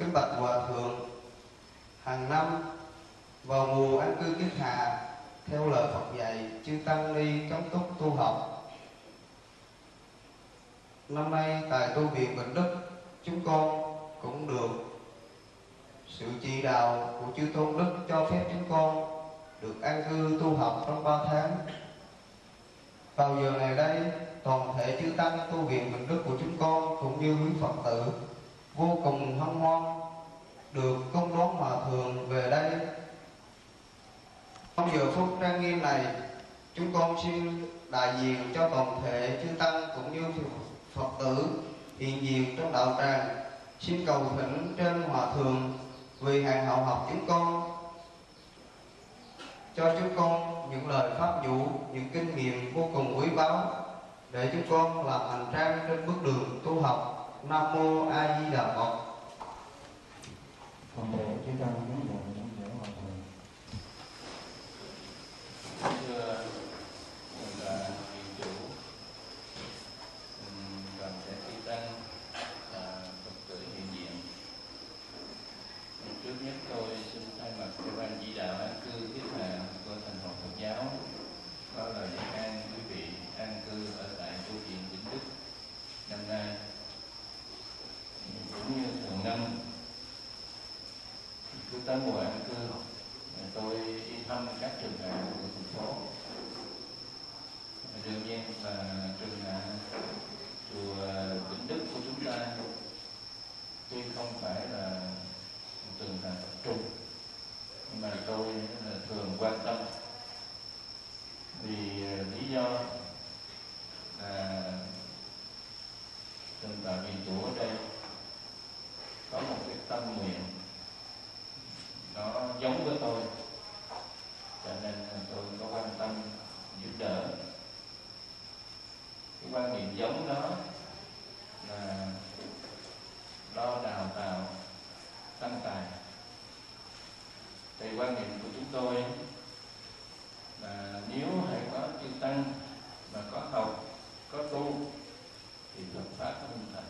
Kính bạch Hòa Thượng, hàng năm vào mùa an cư kiết hạ, theo lời Phật dạy, chư tăng ni cấm túc tu học. Năm nay tại tu viện Bình Đức, chúng con cũng được sự chỉ đạo của chư tôn đức cho phép chúng con được an cư tu học trong 3 tháng. Vào giờ này đây, toàn thể chư tăng tu viện Bình Đức của chúng con cũng như quý Phật tử vô cùng hân hoan được công đón Hòa Thượng về đây. Trong giờ phút trang nghiêm này, chúng con xin đại diện cho toàn thể chư tăng cũng như Phật tử hiện diện trong đạo tràng, xin cầu thỉnh trên Hòa Thượng vì hàng hậu học chúng con, cho chúng con những lời pháp dụ, những kinh nghiệm vô cùng quý báu để chúng con làm hành trang trên bước đường tu học. Nam mô A Di Đà Phật. Toàn thể chư tăng kính mời trong lễ Hòa Thượng. Thưa là viện chủ, toàn thể chư tăng và Phật tử hiện diện. Trước nhất tôi xin thay mặt cơ quan chỉ đạo an cư kiết hạ của Thành hội Phật giáo có lời an quý vị an cư ở tại tu viện Vĩnh Đức năm nay. Cũng như thường năm, cứ tới mùa an cư, tôi đi thăm các trường hạ của thành phố. Đương nhiên là trường hạ chùa Vĩnh Đức của chúng ta tuy không phải là trường hạ tập trung, nhưng mà tôi là thường quan tâm vì lý do là thượng tọa viện chủ ở đây có một cái tâm nguyện nó giống với tôi, cho nên tôi có quan tâm giúp đỡ. Cái quan niệm giống đó là lo đào tạo tăng tài. Thì quan niệm của chúng tôi là nếu hãy có chư tăng mà có học, có tu thì Phật pháp nó hình thành.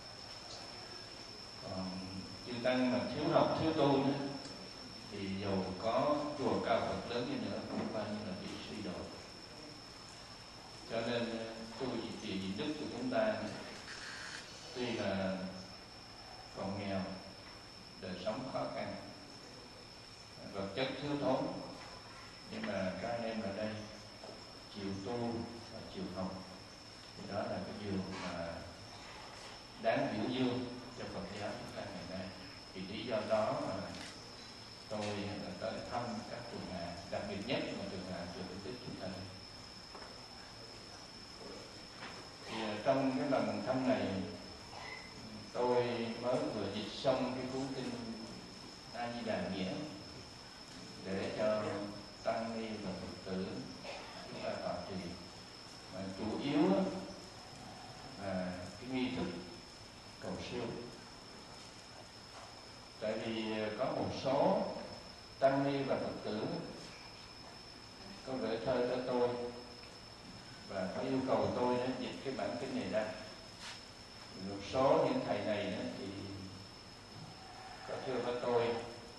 Còn chư tăng mà thiếu học, thiếu tu nữa thì dù có chùa cao Phật lớn như nữa cũng coi như là bị suy đồi. Cho nên tu viện Đức của chúng ta tuy là còn nghèo, đời sống khó khăn, vật chất thiếu thốn, nhưng mà các anh em ở đây chịu tu và chịu học thì đó là cái điều mà đáng biểu dương cho Phật giáo chúng ta ngày nay. Vì lý do đó mà tôi tới thăm các trường hạ, đặc biệt nhất là trường hạ chùa Vĩnh Đức chúng ta. Thì trong cái lần thăm này, tôi mới vừa dịch xong cái cuốn kinh A Di Đà Nghĩa để cho tăng ni và Phật tử chúng ta tọa trì, mà chủ yếu là cái nghi thức cầu siêu. Tại vì có một số tăng ni và Phật tử có gửi thơ cho tôi và có yêu cầu tôi dịch cái bản kinh này ra. Một số những thầy này thì có thưa với tôi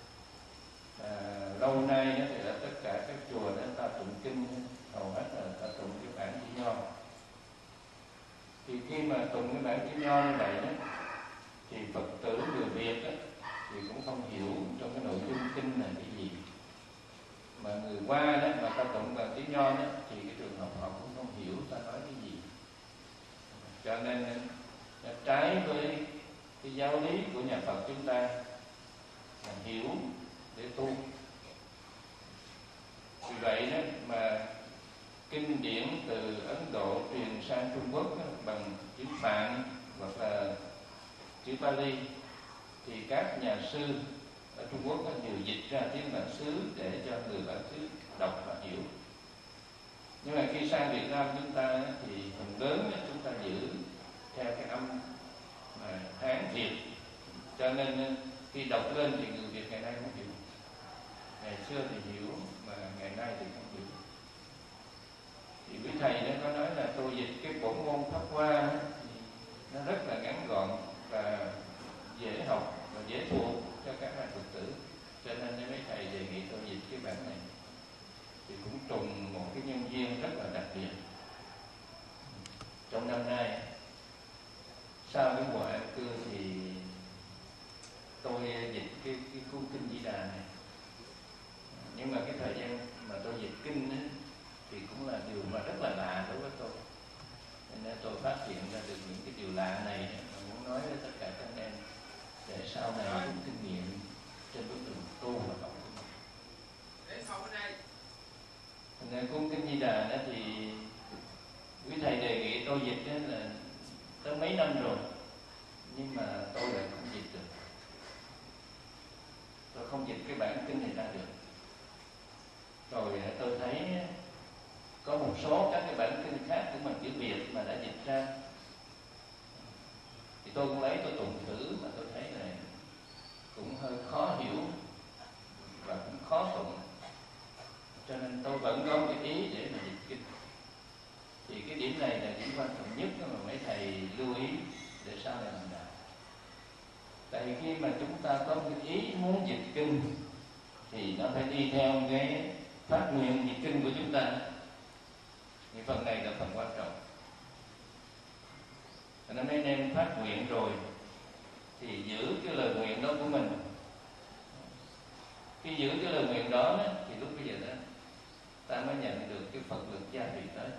lâu nay thì ở tất cả các chùa ta tụng kinh hầu hết là ta tụng cái bản chữ nho. Thì khi mà tụng cái bản chữ nho như vậy thì Phật tử người Việt thì cũng không hiểu trong cái nội dung kinh là cái gì. Mà người qua mà ta tụng bằng tiếng nho thì cái trường hợp họ cũng không hiểu ta nói cái gì. Cho nên trái với cái giáo lý của nhà Phật chúng ta là hiểu để tu. Vì vậy mà kinh điển từ Ấn Độ truyền sang Trung Quốc bằng chữ Phạn hoặc là chữ Pali thì các nhà sư ở Trung Quốc đều dịch ra tiếng bản xứ để cho người bản xứ đọc và hiểu. Nhưng mà khi sang Việt Nam chúng ta thì phần lớn chúng ta giữ theo cái âm Hán Việt, cho nên khi đọc lên thì người Việt ngày nay không hiểu. Ngày xưa thì hiểu mà ngày nay thì không hiểu. Thì quý thầy có nói là tôi dịch cái bổn môn Pháp Hoa thì nó rất là ngắn gọn và dễ học và dễ thuộc. sau cái mùa an cư thì tôi dịch cái cuốn kinh Di Đà này, nhưng mà cái thời gian mà tôi dịch kinh ấy, thì cũng là điều mà rất là lạ đối với tôi. Nên tôi phát hiện ra được những cái điều lạ này mà muốn nói với tất cả các anh em để sau này cũng kinh nghiệm trên bước đường tu và học của mình. Nên cuốn kinh Di Đà đó thì quý thầy đề nghị tôi dịch đó là tới mấy năm rồi, nhưng mà tôi lại không dịch được. Tôi không dịch cái bản kinh này ra được. Rồi tôi thấy có một số các cái bản kinh khác của mình chữ Việt mà đã dịch ra, thì tôi cũng lấy tôi tụng thử mà tôi thấy là cũng hơi khó hiểu và cũng khó tụng, cho nên tôi vẫn có một cái ý để mà dịch kinh. Thì cái điểm này là điểm quan trọng nhất mà mấy thầy lưu ý để sau này làm đạo. Tại vì khi mà chúng ta có một cái ý muốn dịch kinh thì nó phải đi theo cái phát nguyện dịch kinh của chúng ta. Thì phần này là phần quan trọng. Nên mấy em phát nguyện rồi thì giữ cái lời nguyện đó của mình. Khi giữ cái lời nguyện đó thì lúc bây giờ đó ta mới nhận được cái Phật lực gia trì tới.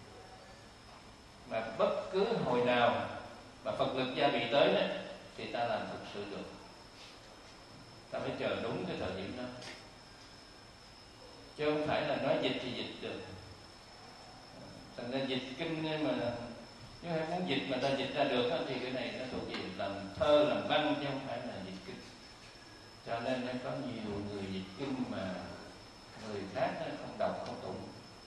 Mà bất cứ hồi nào mà Phật lực gia trì tới đó, thì ta làm thực sự được. Ta phải chờ đúng cái thời điểm đó, chứ không phải là nói dịch thì dịch được. Thành ra dịch kinh mà nếu ai muốn dịch mà ta dịch ra được đó, thì cái này nó thuộc về làm thơ, làm văn, chứ không phải là dịch kinh. Cho nên nó có nhiều người dịch kinh mà người khác không đọc, không tụng.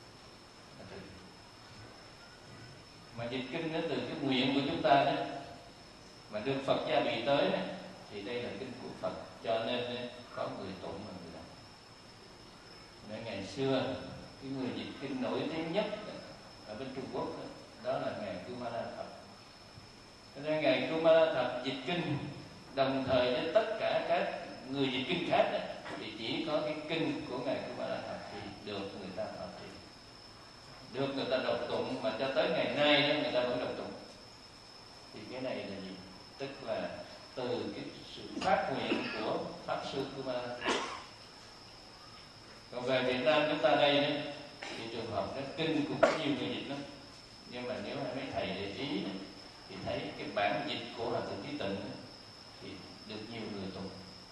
Mà dịch kinh nó từ cái nguyện của chúng ta đó, mà được Phật gia bị tới đó, thì đây là kinh của Phật, cho nên có người tụng và người đọc. Nên ngày xưa cái người dịch kinh nổi tiếng nhất ở bên Trung Quốc đó là ngài Kumara Thập. Cho nên ngài Kumara Thập dịch kinh đồng thời với tất cả các người dịch kinh khác đó, thì chỉ có cái kinh của ngài Kumara Thập thì được người ta thọ trì, được người ta đọc tụng, mà cho tới ngày nay đó, người ta vẫn đọc tụng. Thì cái này là gì? Tức là từ cái sự phát nguyện của Pháp Sư Kumara. Còn về Việt Nam chúng ta đây đó, thì trường hợp đó, kinh cũng có nhiều người dịch lắm. Nhưng mà nếu mấy thầy để ý đó, thì thấy cái bản dịch của Hòa Thượng Trí Tịnh đó, thì được nhiều người tụng.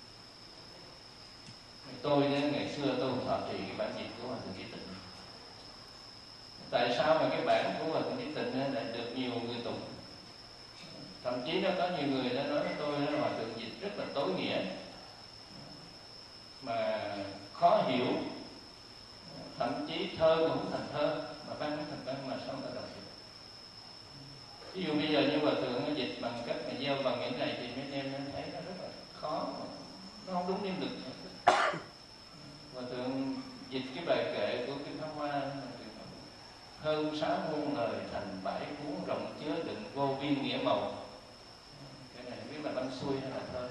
Tôi đó, ngày xưa tôi không thọ trì cái bản dịch của Hòa Thượng Trí Tịnh. Tại sao mà cái bản của Hòa Thượng Trí Tịnh lại được nhiều người tụng? Thậm chí nó có nhiều người đã nói với tôi là Hòa Thượng dịch rất là tối nghĩa, mà khó hiểu, thậm chí thơ mà không thành thơ, mà văn không thành văn, mà sao ta đọc được? Ví dụ bây giờ như Hòa Thượng dịch bằng cách mà gieo bằng những này thì mấy em thấy nó rất là khó, nó không đúng niệm lực. Hòa Thượng dịch cái bài kệ của Kinh Pháp Hoa, hơn 6 muôn lời thành bãi cuốn rộng chứa đựng vô biên nghĩa màu. Cái này không biết là văn xuôi hay là thơ.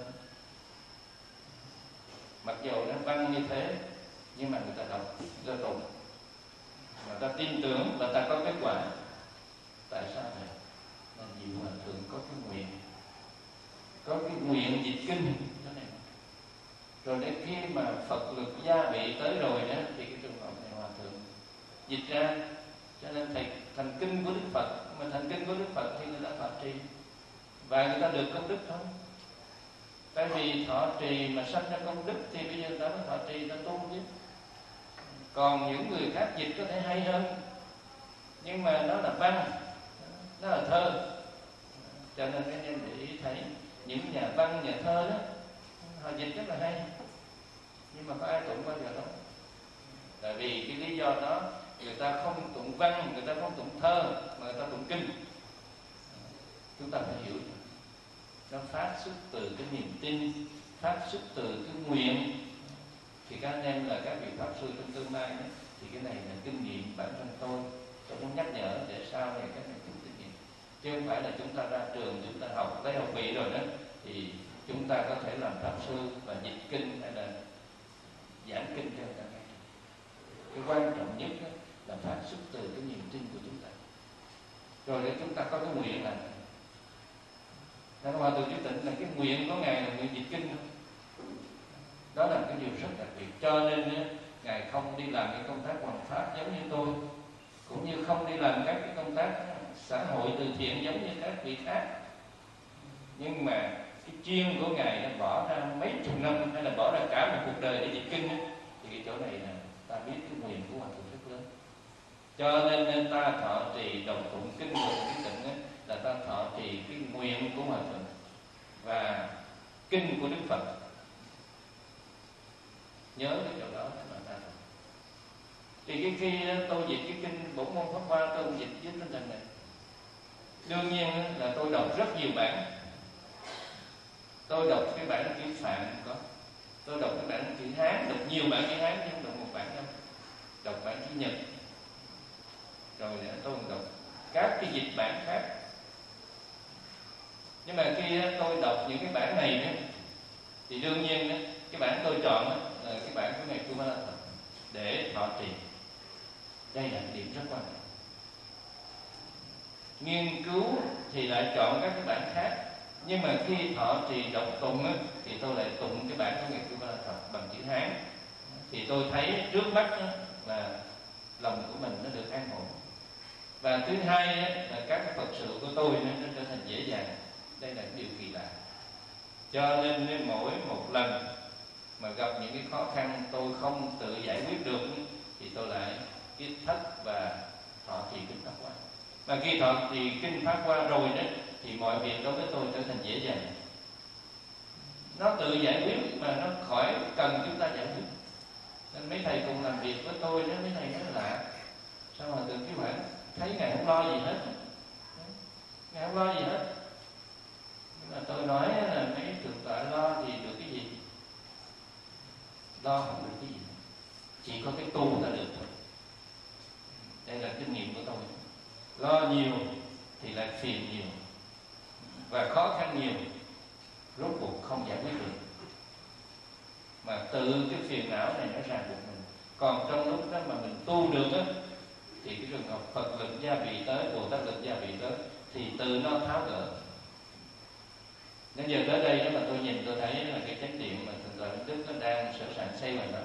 Mặc dù nó văn như thế, nhưng mà người ta đọc, người ta tụng, người ta tin tưởng và ta có kết quả. Tại sao vậy? Là nhiều hòa thượng có cái nguyện, có cái nguyện dịch kinh thế này. Rồi đến khi mà Phật lực gia bị tới rồi đó, thì cái trường hợp này hòa thượng dịch ra. Cho nên thầy thành kinh của Đức Phật, mà thành kinh của Đức Phật thì người ta thọ trì và người ta được công đức thôi. Tại vì thọ trì mà sanh ra công đức thì bây giờ người ta mới thọ trì, người ta tu chứ. Còn những người khác dịch có thể hay hơn, nhưng mà nó là văn, nó là thơ. Cho nên các em để ý thấy những nhà văn, nhà thơ đó, họ dịch rất là hay, nhưng mà có ai tụng bao giờ đâu. Tại vì cái lý do đó, người ta không tụng văn, người ta không tụng thơ, mà người ta tụng kinh. Chúng ta phải hiểu, nó phát xuất từ cái niềm tin, phát xuất từ cái nguyện. Thì các anh em là các vị pháp sư trong tương lai đó, thì cái này là kinh nghiệm bản thân tôi muốn nhắc nhở để sau này các anh cũng kinh nghiệm. Chứ không phải là chúng ta ra trường, chúng ta học lấy học vị rồi đó, thì chúng ta có thể làm pháp sư và dịch kinh hay là giảng kinh cho người ta nghe. Cái quan trọng nhất đó là phát xuất từ cái niềm tin của chúng ta. Rồi để chúng ta có cái nguyện là Ngài Hòa Thượng Trí Tịnh là cái nguyện của Ngài là nguyện dịch kinh thôi. Đó là cái điều rất đặc biệt. Cho nên Ngài không đi làm cái công tác hoằng pháp giống như tôi, cũng như không đi làm các cái công tác xã hội từ thiện giống như các vị khác. Nhưng mà cái chuyên của Ngài đã bỏ ra mấy chục năm hay là bỏ ra cả một cuộc đời để dịch kinh ấy, thì cái chỗ này là ta biết cái nguyện của Hòa Thượng rất lớn. Cho nên ta thọ trì đọc tụng kinh của Trí Tịnh ấy, là ta thọ trì cái nguyện của Hòa Thượng và kinh của Đức Phật. Nhớ cái chỗ đó mà ta đọc. Thì khi tôi dịch cái kinh Bổn Môn Pháp Hoa, tôi dịch với tinh thần này. Đương nhiên là tôi đọc rất nhiều bản. Tôi đọc cái bản chữ Phạn có, tôi đọc cái bản chữ Hán, đọc nhiều bản chữ Hán chứ không đọc một bản đâu. Đọc bản chữ Nhật, rồi tôi đọc các cái dịch bản khác. Nhưng mà khi tôi đọc những cái bản này đó, thì đương nhiên đó, cái bản tôi chọn đó, là cái bản của Ngài Kumarata để thọ trì. Đây là cái điểm rất quan trọng. Nghiên cứu thì lại chọn các cái bản khác, nhưng mà khi thọ trì đọc tụng á, thì tôi lại tụng cái bản của Ngài Kumarata bằng chữ Hán. Thì tôi thấy trước mắt đó, là lòng của mình nó được an ổn. Và thứ hai á, là các cái Phật sự của tôi nó trở thành dễ dàng. Đây là điều kỳ lạ. Cho nên mỗi một lần mà gặp những cái khó khăn tôi không tự giải quyết được thì tôi lại kiết thất và thọ trì kinh Pháp Hoa. Mà khi thọ trì kinh Pháp Hoa rồi đó thì mọi việc đối với tôi trở thành dễ dàng. Nó tự giải quyết mà nó khỏi cần chúng ta giải quyết. Nên mấy thầy cùng làm việc với tôi đó, mấy thầy nói lạ, sao mà từ cái bản thấy Ngài không lo gì hết, Ngài không lo gì hết. Nhưng mà tôi nói là mấy thượng tọa lo thì được cái gì? Lo không được cái gì, chỉ có cái tu là được thôi. Đây là kinh nghiệm của tôi. Lo nhiều thì lại phiền nhiều và khó khăn nhiều, rốt cuộc không giải quyết được. Mà từ cái phiền não này nó ràng buộc mình. Còn trong lúc đó mà mình tu được á, thì cái trường hợp Phật lực gia vị tới, Bồ Tát lực gia vị tới, thì từ nó tháo gỡ. Nên giờ tới đây đó mà tôi nhìn tôi thấy là cái chánh điện mà Thượng tọa Đức nó đang sẵn sàng xây vào đó.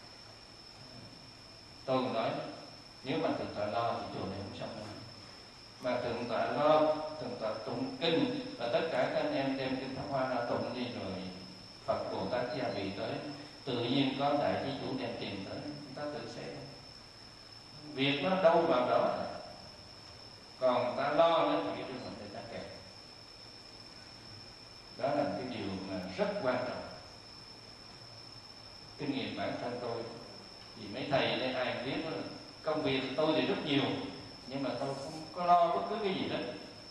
Tôi cũng nói nếu mà Thượng tọa lo thì chùa này không xong đâu. Mà Thượng tọa lo, Thượng tọa tụng kinh và tất cả các anh em đem kinh Pháp Hoa ra tụng đi, rồi Phật Bồ Tát gia vị tới, tự nhiên có đại trí chủ đem tiền tới, chúng ta tự xem. Việc nó đâu vào đó. Còn ta lo nữa thì cái trường hợp này ta kẹt. Đó là cái điều mà rất quan trọng. Kinh nghiệm bản thân tôi thì mấy thầy đây ai biết đó, công việc tôi thì rất nhiều, nhưng mà tôi không có lo bất cứ cái gì hết.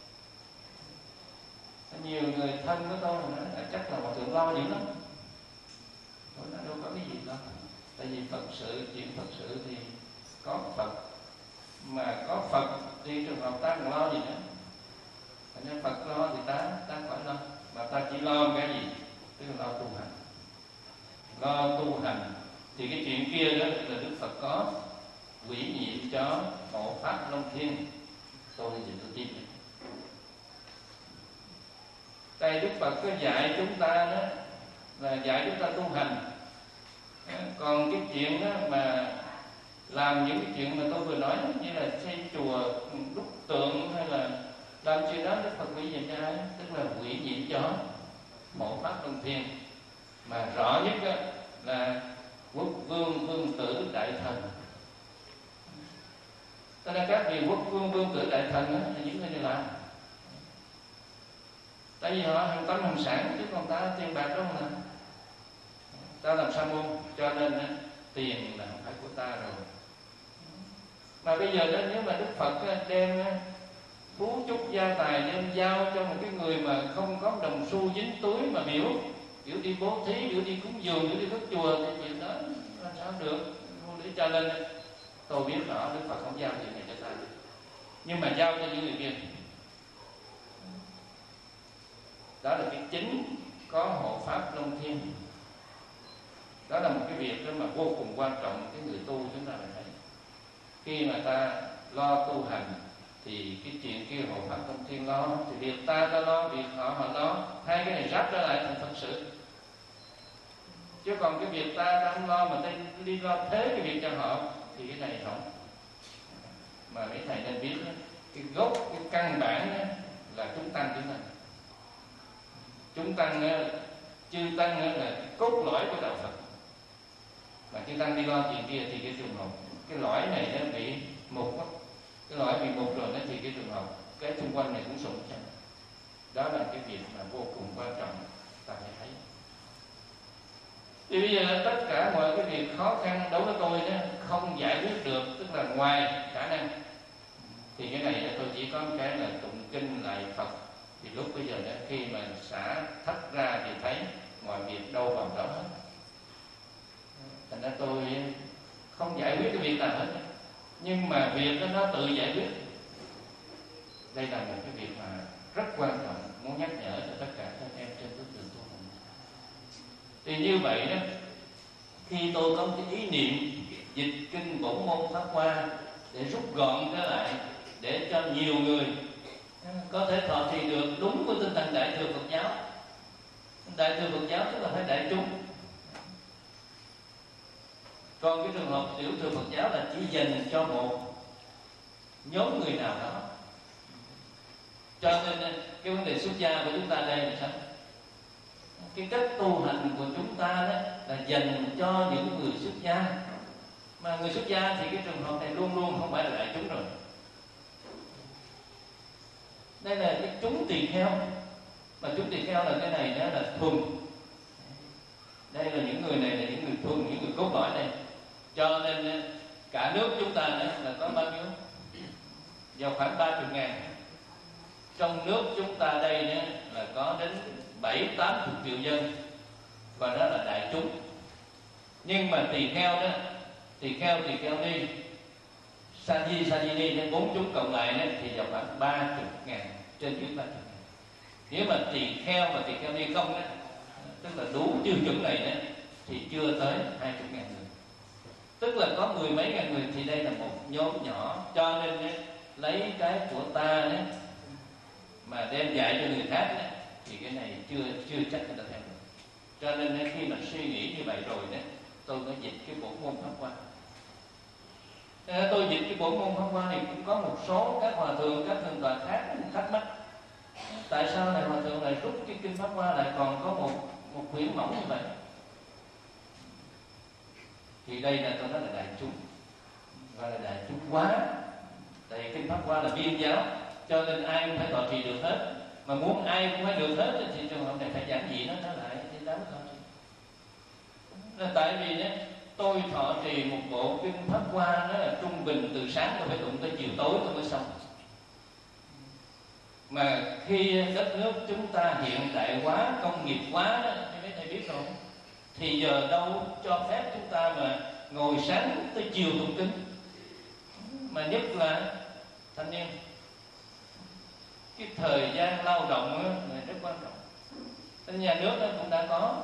Nhiều người thân của tôi nói là chắc là Hòa Thượng lo dữ lắm. Tôi nói đâu có cái gì đâu. Tại vì Phật sự, chuyện Phật sự thì có Phật. Mà có Phật thì trường hợp ta còn lo gì nữa. Thành ra Phật lo thì ta khỏi lo. Mà ta chỉ lo cái gì? Tức là lo tu hành. Lo tu hành thì cái chuyện kia đó là Đức Phật có quỷ nhiệm cho hộ pháp Long Thiên. Tôi thì tôi tin. Tại Đức Phật có dạy chúng ta đó là dạy chúng ta tu hành. Còn cái chuyện đó mà làm những cái chuyện mà tôi vừa nói như là xây chùa, đúc tượng hay là làm chuyện đó, Đức Phật quỷ nhiệm cho ai? Tức là quỷ nhiệm cho hộ pháp Long Thiên. Mà rõ nhất đó là quốc vương, vương tử, đại thần. Tức là các vị quốc vương, vương tử, đại thần đó, là những người này làm. Tại vì họ hàng tâm hàng sản, chứ còn ta tiền bạc đó không làm. Ta làm sa môn, cho nên tiền là không phải của ta rồi. Mà bây giờ đó, nếu mà Đức Phật đem phú chúc gia tài đem giao cho một cái người mà không có đồng xu dính túi mà biểu đi bố thí, biểu đi cúng dường, biểu đi cất chùa, thì chuyện đó làm sao được. Để cho nên tôi biết rõ Đức Phật không giao chuyện này cho ta, nhưng mà giao cho những người kia. Đó là cái chính có hộ pháp Long Thiên. Đó là một cái việc đó mà vô cùng quan trọng. Cái người tu chúng ta phải thấy, khi mà ta lo tu hành thì cái chuyện kia hộ pháp Long Thiên lo, thì việc ta lo, việc họ lo. đáp trở lại thành Phật sự. Chứ còn cái việc ta không lo mà ta đi lo thế cái việc cho họ thì cái này không. Mà mấy thầy nên biết cái gốc, cái căn bản là chúng tăng. Chúng tăng, chư tăng là cốt lõi của đạo Phật. Mà chư tăng đi lo chuyện kia thì cái trường hợp cái lõi này nó bị mục quá. Cái lõi bị mục rồi nó thì cái trường hợp cái xung quanh này cũng sụn chẳng. Đó là cái việc mà vô cùng quan trọng ta phải thấy. Thì bây giờ tất cả mọi cái việc khó khăn đối với tôi đó không giải quyết được, tức là ngoài khả năng, thì cái này tôi chỉ có một cái là tụng kinh lại Phật. Thì lúc bây giờ đó, khi mà xả thắt ra thì thấy mọi việc đâu vào đó hết. Thành ra tôi không giải quyết cái việc nào hết, nhưng mà việc đó nó tự giải quyết. Đây là một cái việc mà rất quan trọng, muốn nhắc nhở cho tất cả các em trên bước đường tu hành. Thì như vậy đó, khi tôi có cái ý niệm dịch kinh bổn môn Pháp Hoa để rút gọn trở lại, để cho nhiều người có thể thọ trì được đúng với tinh thần Đại thừa Phật giáo. Đại thừa Phật giáo tức là phải đại chúng. Còn cái trường hợp tiểu thừa Phật giáo là chỉ dành cho một nhóm người nào đó. Cho nên cái vấn đề xuất gia của chúng ta đây là sao? Cái cách tu hành của chúng ta đó là dành cho những người xuất gia. Mà người xuất gia thì cái trường hợp này luôn luôn không phải là đại chúng rồi. Đây là cái chúng tỳ kheo. Mà chúng tỳ kheo là cái này đó là thuần. Đây là những người này là những người thuần, những người cốt lõi này. Cho nên cả nước chúng ta đó là có bao nhiêu? Vào khoảng 30.000. Trong nước chúng ta đây đó là có đến 7-80 triệu dân, và đó là đại chúng. Nhưng mà tỳ kheo đó, tỳ kheo ni, sa di ni đến 4 chúng cộng lại đó, thì vào khoảng 30.000, trên dưới 30.000. Nếu mà tỳ kheo và tỳ kheo ni không đó, tức là đủ tiêu chuẩn này đó, thì chưa tới 20.000 người. Tức là có 10 mấy ngàn người, thì đây là một nhóm nhỏ. Cho nên đó, lấy cái của ta đó mà đem dạy cho người khác đó, thì cái này chưa chắc người ta theo được. Cho nên khi mà suy nghĩ như vậy rồi đó, tôi có dịch cái bổn môn Pháp Hoa. Tôi dịch cái bổn môn Pháp Hoa này cũng có một số các hòa thượng, các thượng tọa khác thắc mắc tại sao này hòa thượng lại rút cái kinh Pháp Hoa lại còn có một quyển mỏng như vậy. Thì đây là tôi nói là đại chúng, gọi là đại chúng quá. Tại vì kinh Pháp Hoa là viên giáo, cho nên ai cũng phải thọ trì được hết. Mà muốn ai cũng phải được hết thì trường hợp này phải giảng dị nó lại thì đáng thọ trì. Là tại vì đó, tôi thọ trì một bộ kinh Pháp Hoa đó là trung bình từ sáng tôi phải tụng tới chiều tối tôi mới xong. Mà khi đất nước chúng ta hiện đại hóa, công nghiệp hóa đó, mấy thầy biết không? Thì giờ đâu cho phép chúng ta mà ngồi sáng tới chiều tụng kinh. Mà nhất là thanh niên, cái thời gian lao động là rất quan trọng. Nên nhà nước cũng đã có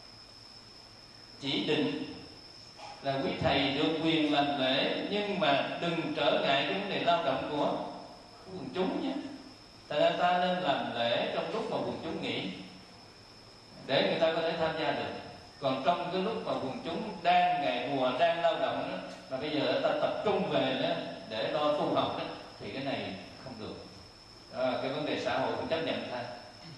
chỉ định là quý thầy được quyền làm lễ, nhưng mà đừng trở ngại cái vấn đề lao động của quần chúng nhé. Tại nên ta nên làm lễ trong lúc mà quần chúng nghỉ, để người ta có thể tham gia được. Còn trong cái lúc mà quần chúng đang ngày mùa đang lao động đó, mà bây giờ ta tập trung về đó để lo tu học đó, thì cái này không được. Cái vấn đề xã hội cũng chấp nhận ta.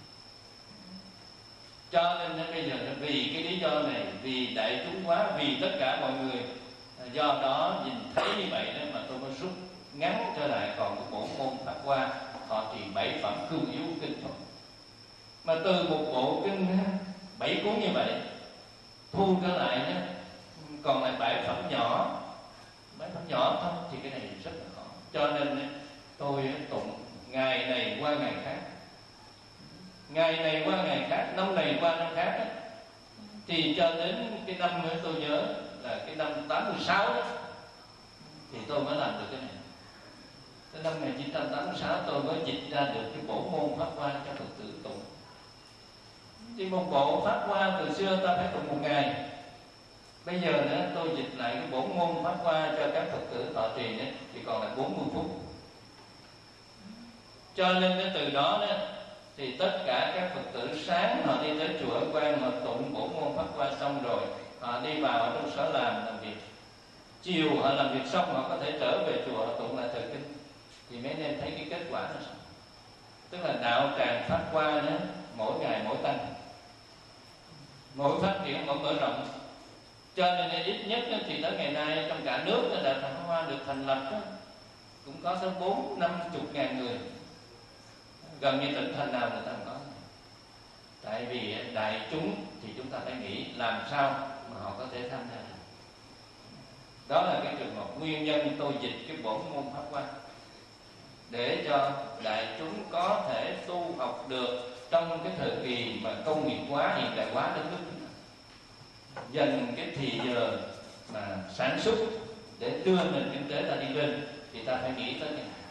Cho nên bây giờ vì cái lý do này, vì đại chúng quá, vì tất cả mọi người, do đó nhìn thấy như vậy đó mà tôi mới rút ngắn trở lại còn cái bổn môn Pháp Hoa thọ trì 7 phẩm cương yếu kinh Phật. Mà từ một bộ kinh 7 cuốn như vậy thu trở lại đó, còn lại 7 phẩm nhỏ, 7 phẩm nhỏ thôi, thì cái này rất là khó. Cho nên tôi tụng ngày này qua ngày khác, ngày này qua ngày khác, năm này qua năm khác đó. Thì cho đến cái năm tôi nhớ là cái năm 86 đó, thì tôi mới làm được cái này. Tới năm 1986 tôi mới dịch ra được cái bổn môn Pháp Hoa cho Phật tử tụng. Thì một bộ Pháp Hoa từ xưa ta phải tụng 1 ngày. Bây giờ nữa tôi dịch lại cái bổn môn Pháp Hoa cho các Phật tử thọ trì đó, thì còn là 40 phút. Cho nên từ đó đó thì tất cả các Phật tử sáng họ đi tới chùa Ấn Quang, họ tụng bổn môn Pháp Hoa xong rồi, họ đi vào trong sở làm việc. Chiều họ làm việc xong, họ có thể trở về chùa họ tụng lại thời kinh. Thì mấy anh em thấy cái kết quả là sao? Tức là đạo tràng phát qua đó, mỗi ngày mỗi tăng, mỗi phát triển mỗi mở rộng. Cho nên ít nhất thì tới ngày nay trong cả nước đạo tràng Pháp Hoa được thành lập đó, cũng có tới 40-50 ngàn người. Gần như tỉnh thành nào người ta cũng có. Tại vì đại chúng thì chúng ta phải nghĩ làm sao mà họ có thể tham gia được. Đó là cái trường hợp nguyên nhân tôi dịch cái bổn môn Pháp Hoa, để cho đại chúng có thể tu học được trong cái thời kỳ mà công nghiệp hóa, hiện đại hóa đất nước. Dành cái thì giờ mà sản xuất để đưa nền kinh tế ta đi lên, thì ta phải nghĩ tới cái này.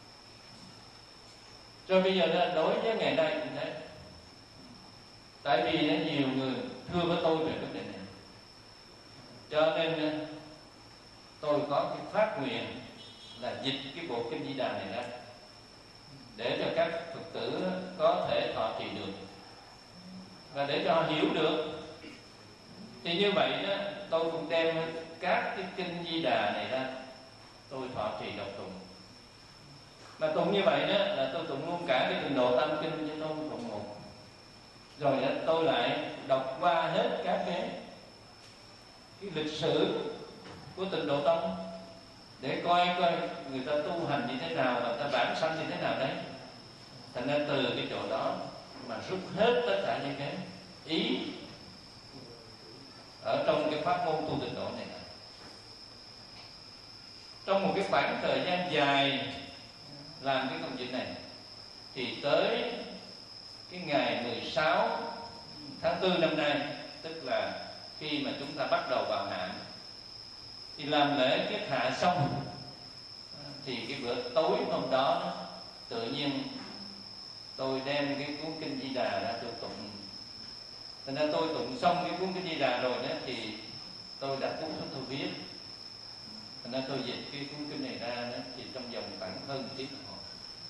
Rồi bây giờ đối với ngày nay cũng thế. Tại vì nhiều người thưa với tôi về vấn đề này, cho nên tôi có cái phát nguyện là dịch cái bộ kinh Di Đà này ra, để cho các Phật tử có thể thọ trì được, và để cho họ hiểu được. Thì như vậy đó, tôi cũng đem các cái kinh Di Đà này ra, tôi thọ trì đọc tụng. Mà tụng như vậy đó là tôi tụng luôn cả cái trình độ tam kinh cho tôi tụng một. Rồi đó, tôi lại đọc qua hết các cái lịch sử của Tịnh Độ Tông, để coi người ta tu hành như thế nào, và người ta bản sanh như thế nào đấy. Thành ra từ cái chỗ đó mà rút hết tất cả những cái ý ở trong cái pháp môn tu Tịnh Độ này. Trong một cái khoảng thời gian dài làm cái công việc này, thì tới cái ngày 16 tháng 4 năm nay, tức là khi mà chúng ta bắt đầu vào hạn, thì làm lễ kết hạ xong, thì cái bữa tối hôm đó tự nhiên tôi đem cái cuốn kinh Di Đà ra tôi tụng. Thành ra tôi tụng xong cái cuốn kinh Di Đà rồi đó, thì tôi đã cuốn xuống tôi viết. Thành ra tôi dịch cái cuốn kinh này ra đó, thì trong vòng khoảng hơn 1 tiếng đồng hồ.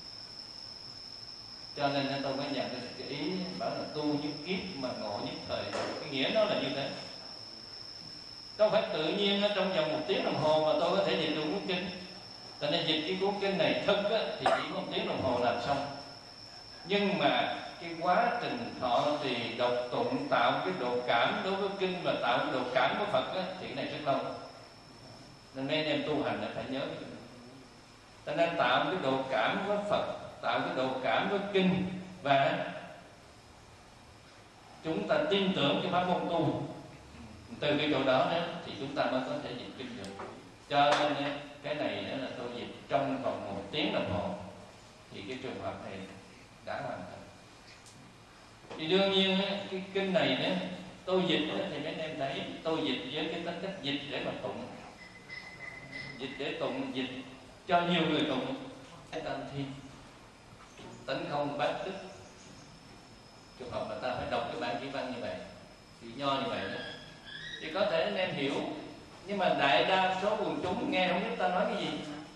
Cho nên tôi mới nhận được cái ý bảo là tu nhất kiếp mà ngộ nhất thời. Cái nghĩa nó là như thế. Đâu phải tự nhiên trong vòng 1 tiếng đồng hồ mà tôi có thể dịch được cuốn kinh. Cho nên dịch cái cuốn kinh này thực thì chỉ 1 tiếng đồng hồ làm xong. Nhưng mà cái quá trình thọ thì đọc tụng tạo cái độ cảm đối với kinh, và tạo cái độ cảm với Phật thì cái này rất lâu. Nên mấy anh em tu hành phải nhớ. Cho nên tạo cái độ cảm với Phật, tạo cái độ cảm với kinh, và chúng ta tin tưởng cái pháp môn tu. Từ cái chỗ đó thì chúng ta mới có thể dịch kinh được. Cho nên cái này là tôi dịch trong vòng 1 tiếng đồng hồ, thì cái trường hợp này đã hoàn thành. Thì đương nhiên cái kinh này tôi dịch thì mấy anh em thấy tôi dịch với cái tính cách dịch để mà tụng, dịch để tụng, dịch cho nhiều người tụng. Tam thiên tấn không bát đức, trường hợp mà ta phải đọc cái bản chỉ văn như vậy, thì nho như vậy đó, thì có thể anh em hiểu. Nhưng mà đại đa số quần chúng nghe không biết ta nói cái gì.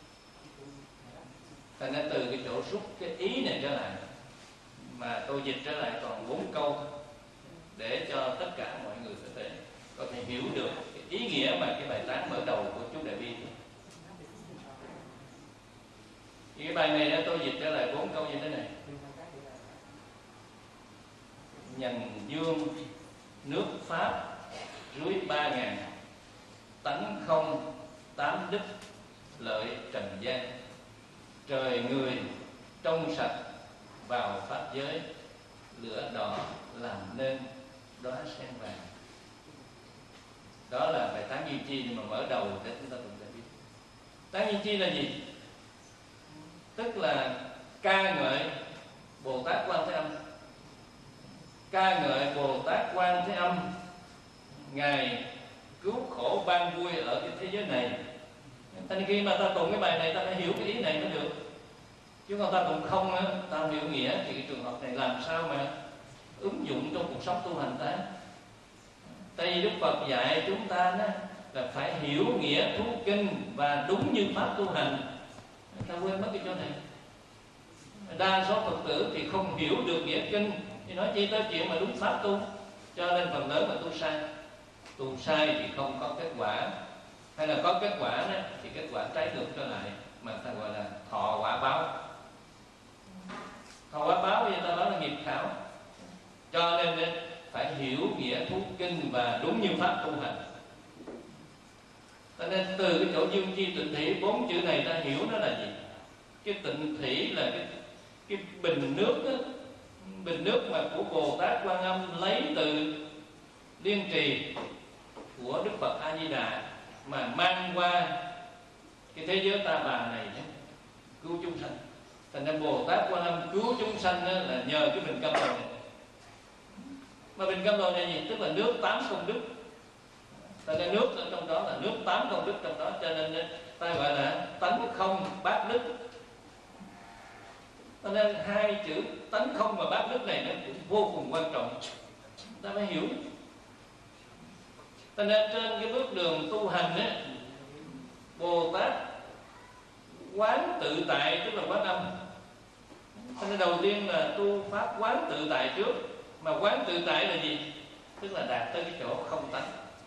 Thành ra từ cái chỗ rút cái ý này trở lại, mà tôi dịch trở lại còn 4 câu, để cho tất cả mọi người có thể hiểu được cái ý nghĩa mà cái bài tán mở đầu của chú Đại Bi. Thì cái bài này tôi dịch trở lại 4 câu như thế này: nhành dương nước Pháp dưới 3.000, tánh không 8 đức lợi trần gian, trời người trong sạch vào pháp giới, lửa đỏ làm nên đóa sen vàng. Đó là bài tán duy chi, nhưng mà mở đầu để chúng ta cùng biết. Tán duy chi là gì? Tức là ca ngợi Bồ Tát Quan Thế Âm. Ca ngợi Bồ Tát Quan Thế Âm, Ngài cứu khổ ban vui ở cái thế giới này. Thành khi mà ta tụng cái bài này, ta phải hiểu cái ý này mới được. Chứ còn ta tụng không, ta không hiểu nghĩa, thì cái trường hợp này làm sao mà ứng dụng trong cuộc sống tu hành ta? Tại vì Đức Phật dạy chúng ta là phải hiểu nghĩa thú kinh và đúng như pháp tu hành. Ta quên mất cái chỗ này. Đa số Phật tử thì không hiểu được nghĩa kinh, thì nói chi tới chuyện mà đúng pháp tu, cho nên phần lớn là tu sai. Tu sai thì không có kết quả, hay là có kết quả đó, thì kết quả trái ngược trở lại, mà ta gọi là thọ quả báo. Thọ quả báo thì ta nói là nghiệp khảo. Cho nên phải hiểu nghĩa thú kinh và đúng như pháp tu hành. Cho nên từ cái chỗ dương chi tịnh thủy, 4 chữ này ta hiểu nó là gì? Cái tịnh thủy là cái bình nước đó, bình nước mà của Bồ Tát Quan Âm lấy từ Liên Trì của Đức Phật A Di Đà mà mang qua cái thế giới ta bà này nhé, cứu chúng sanh. Thành ra Bồ Tát Quan Âm cứu chúng sanh là nhờ cái bình cam lồ này. Mà bình cam lồ này gì? Tức là nước 8 công đức. Tại nên nước ở trong đó là nước 8 công đức trong đó, cho nên ta gọi là tánh không bát đức. Cho nên hai chữ tánh không và bát đức này nó cũng vô cùng quan trọng, ta phải hiểu. Cho nên trên cái bước đường tu hành á, Bồ Tát quán tự tại, tức là quán âm. Cho nên đầu tiên là tu pháp quán tự tại trước. Mà quán tự tại là gì? Tức là đạt tới cái chỗ không tánh.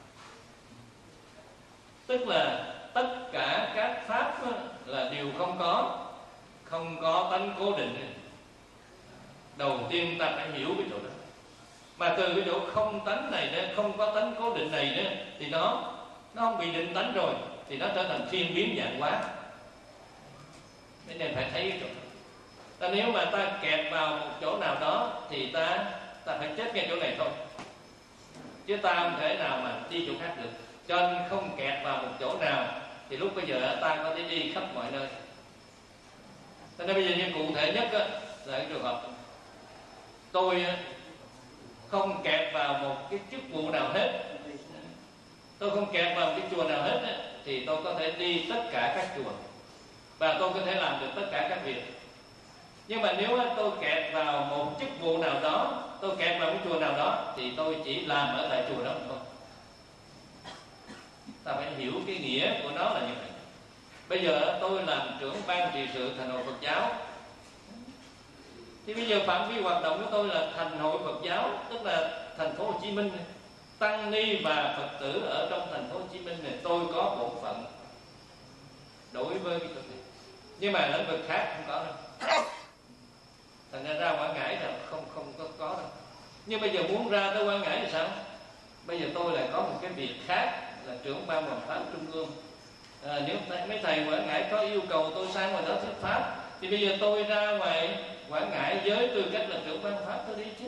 Tức là tất cả các pháp là đều không có tánh cố định. Đầu tiên ta phải hiểu cái chỗ đó. Mà từ cái chỗ không tánh này đó, không có tánh cố định này đó, thì nó không bị định tánh rồi, thì nó trở thành thiên biến vạn hóa. Nên này phải thấy cái chỗ đó. Nếu mà ta kẹt vào một chỗ nào đó thì ta phải chết ngay chỗ này thôi, chứ ta không thể nào mà đi chỗ khác được. Cho nên không kẹt vào một chỗ nào thì lúc bây giờ ta có thể đi khắp mọi nơi. Cho nên bây giờ như cụ thể nhất là cái trường hợp tôi không kẹt vào một cái chức vụ nào hết, tôi không kẹt vào một cái chùa nào hết, thì tôi có thể đi tất cả các chùa và tôi có thể làm được tất cả các việc. Nhưng mà nếu tôi kẹt vào một chức vụ nào đó, tôi kẹt vào một chùa nào đó, thì tôi chỉ làm ở tại chùa đó thôi. Ta phải hiểu cái nghĩa của nó là như vậy. Bây giờ tôi làm trưởng ban trị sự Thành hội Phật giáo, thì bây giờ phạm vi hoạt động của tôi là Thành hội Phật giáo, tức là thành phố Hồ Chí Minh, tăng ni và Phật tử ở trong thành phố Hồ Chí Minh này, tôi có bổn phận đối với cái việc này. Nhưng mà lĩnh vực khác không có đâu. Thành ra ra Quảng Ngãi là không có đâu. Nhưng bây giờ muốn ra tới Quảng Ngãi thì sao? Bây giờ tôi lại có một cái việc khác là trưởng ban hoằng pháp trung ương. Nếu mấy thầy Quảng Ngãi có yêu cầu tôi sang ngoài đó thuyết pháp, thì bây giờ tôi ra ngoài Quảng Ngãi với tư cách là trưởng ban pháp tôi đi chứ.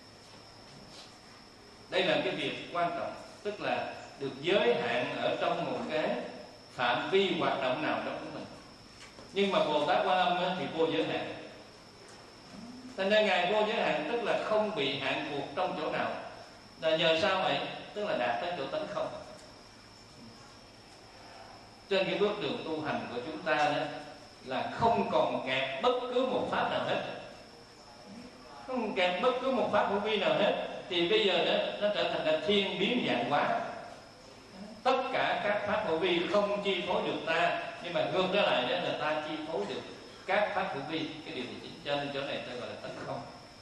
Đây là cái việc quan trọng, tức là được giới hạn ở trong một cái phạm vi hoạt động nào đó của mình. Nhưng mà Bồ Tát Quan Âm thì vô giới hạn. Thành ra Ngài vô giới hạn, tức là không bị hạn buộc trong chỗ nào. Là nhờ sao vậy? Tức là đạt tới chỗ tánh không. Trên cái bước đường tu hành của chúng ta đó, là không còn kẹt bất cứ một pháp nào hết, không kẹt bất cứ một pháp hữu vi nào hết. Thì bây giờ đó, nó trở thành là thiên biến vạn hóa. Tất cả các pháp hữu vi không chi phối được ta, nhưng mà ngược trở lại đó là ta chi phối được các pháp hữu vi. Cái điều này chính, cho nên chỗ này tôi gọi là tánh không.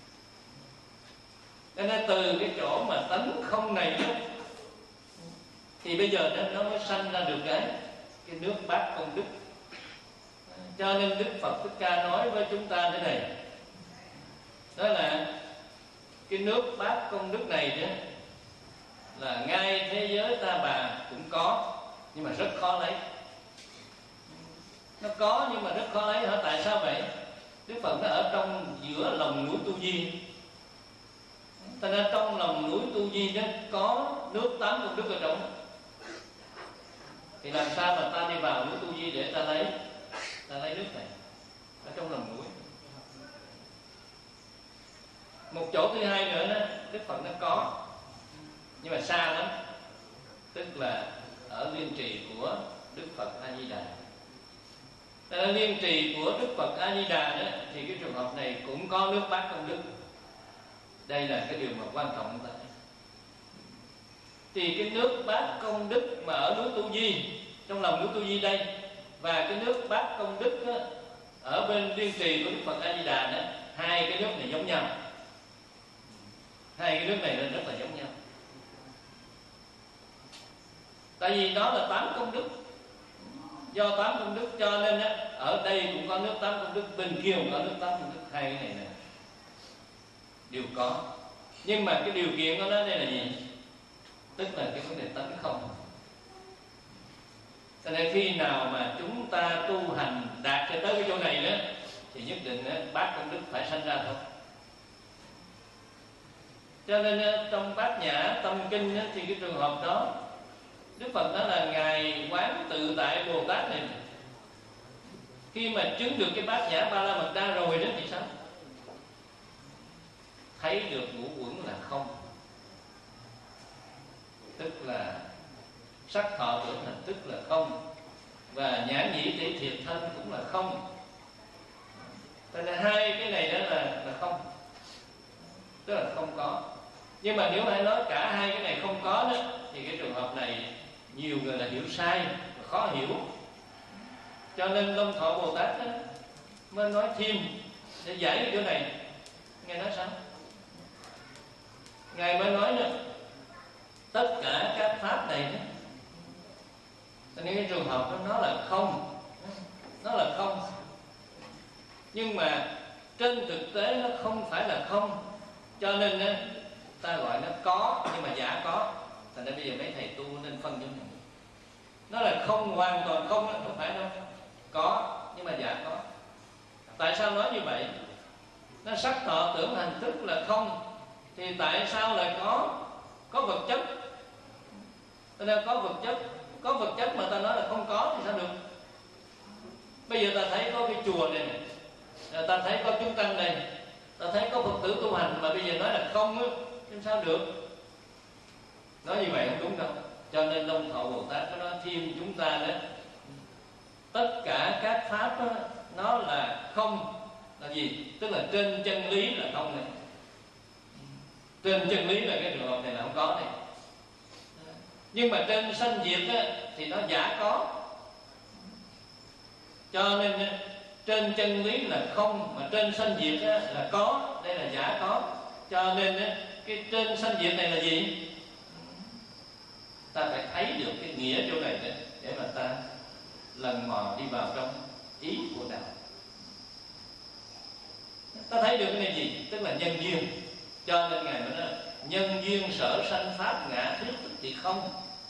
Nên từ cái chỗ mà tánh không này đó, thì bây giờ nó mới sanh ra được cái nước bát công đức. Cho nên Đức Phật Thích Ca nói với chúng ta thế này, đó là cái nước bát công đức này đó là ngay thế giới ta bà cũng có, nhưng mà rất khó lấy. Nó có nhưng mà rất khó lấy hả? Tại sao vậy? Đức Phật nó ở trong giữa lòng núi Tu Di. Cho nên trong lòng núi Tu Di đó có nước 8 công đức ở trong. Thì làm sao mà ta đi vào núi Tu Di để ta lấy nước này ở trong lòng núi? Một chỗ thứ hai nữa đó, Đức Phật nó có, nhưng mà xa lắm, tức là ở Liên Trì của Đức Phật A Di Đà. Ở Liên Trì của Đức Phật A Di Đà đó, thì cái trường hợp này cũng có nước bát công đức. Đây là cái điều mà quan trọng ta. Thì cái nước bát công đức mà ở núi Tu Di, trong lòng núi Tu Di đây, và cái nước bát công đức đó, ở bên Liên Trì của Đức Phật A Di Đà đó, hai cái nước này giống nhau. Hai cái nước này rất là giống nhau. Tại vì đó là 8 công đức. Do 8 công đức cho nên á, ở đây cũng có nước 8 công đức, bên kia cũng có nước 8 công đức. Hai cái này nè đều có. Nhưng mà cái điều kiện của nó đây là gì? Tức là cái vấn đề tánh không. Cho nên khi nào mà chúng ta tu hành đạt cho tới cái chỗ này đó, thì nhất định bát công đức phải sanh ra thôi. Cho nên trong Bát Nhã Tâm Kinh thì cái trường hợp đó, Đức Phật nói là Ngài Quán Tự Tại Bồ Tát này, khi mà chứng được cái Bát Nhã Ba La Mật Đa rồi đó thì sao? Thấy được ngũ uẩn là không, tức là sắc thọ tưởng hành thức là không, và nhãn nhĩ tỷ thiệt thân cũng là không. Cho nên hai cái này đó là không, tức là không có. Nhưng mà nếu hãy nói cả hai cái này không có đó, thì cái trường hợp này nhiều người là hiểu sai, khó hiểu. Cho nên Long Thọ Bồ Tát đó mới nói thêm để giải cái chỗ này. Ngài nói sao? Ngài mới nói nè, tất cả các pháp này đó, cho nên cái trường hợp đó nó là không, nó là không. Nhưng mà trên thực tế nó không phải là không, cho nên ta gọi nó có nhưng mà giả có. Thành ra bây giờ mấy thầy tu nên phân như này, nó là không hoàn toàn không, không phải đâu, có nhưng mà giả có. Tại sao nói như vậy? Nó sắc thọ tưởng hành thức là không, thì tại sao lại có vật chất? Cho nên có vật chất mà ta nói là không có thì sao được? Bây giờ ta thấy có cái chùa này, ta thấy có chúng tăng này, ta thấy có Phật tử tu hành, mà bây giờ nói là không á, thì sao được? Nói như vậy không đúng đâu. Cho nên Long Thọ Bồ Tát có nói thêm chúng ta đó, tất cả các pháp đó, nó là không là gì? Tức là trên chân lý là không này, trên chân lý là cái trường hợp này là không có này. Nhưng mà trên sanh diệt á, thì nó giả có. Cho nên trên chân lý là không, mà trên sanh diệt á, là có. Đây là giả có. Cho nên cái trên sanh diệt này là gì? Ta phải thấy được cái nghĩa chỗ này để mà ta lần mò đi vào trong ý của đạo. Ta thấy được cái này gì? Tức là nhân duyên. Cho nên Ngài mới nói nhân duyên sở sanh pháp ngã thuyết tức thì không.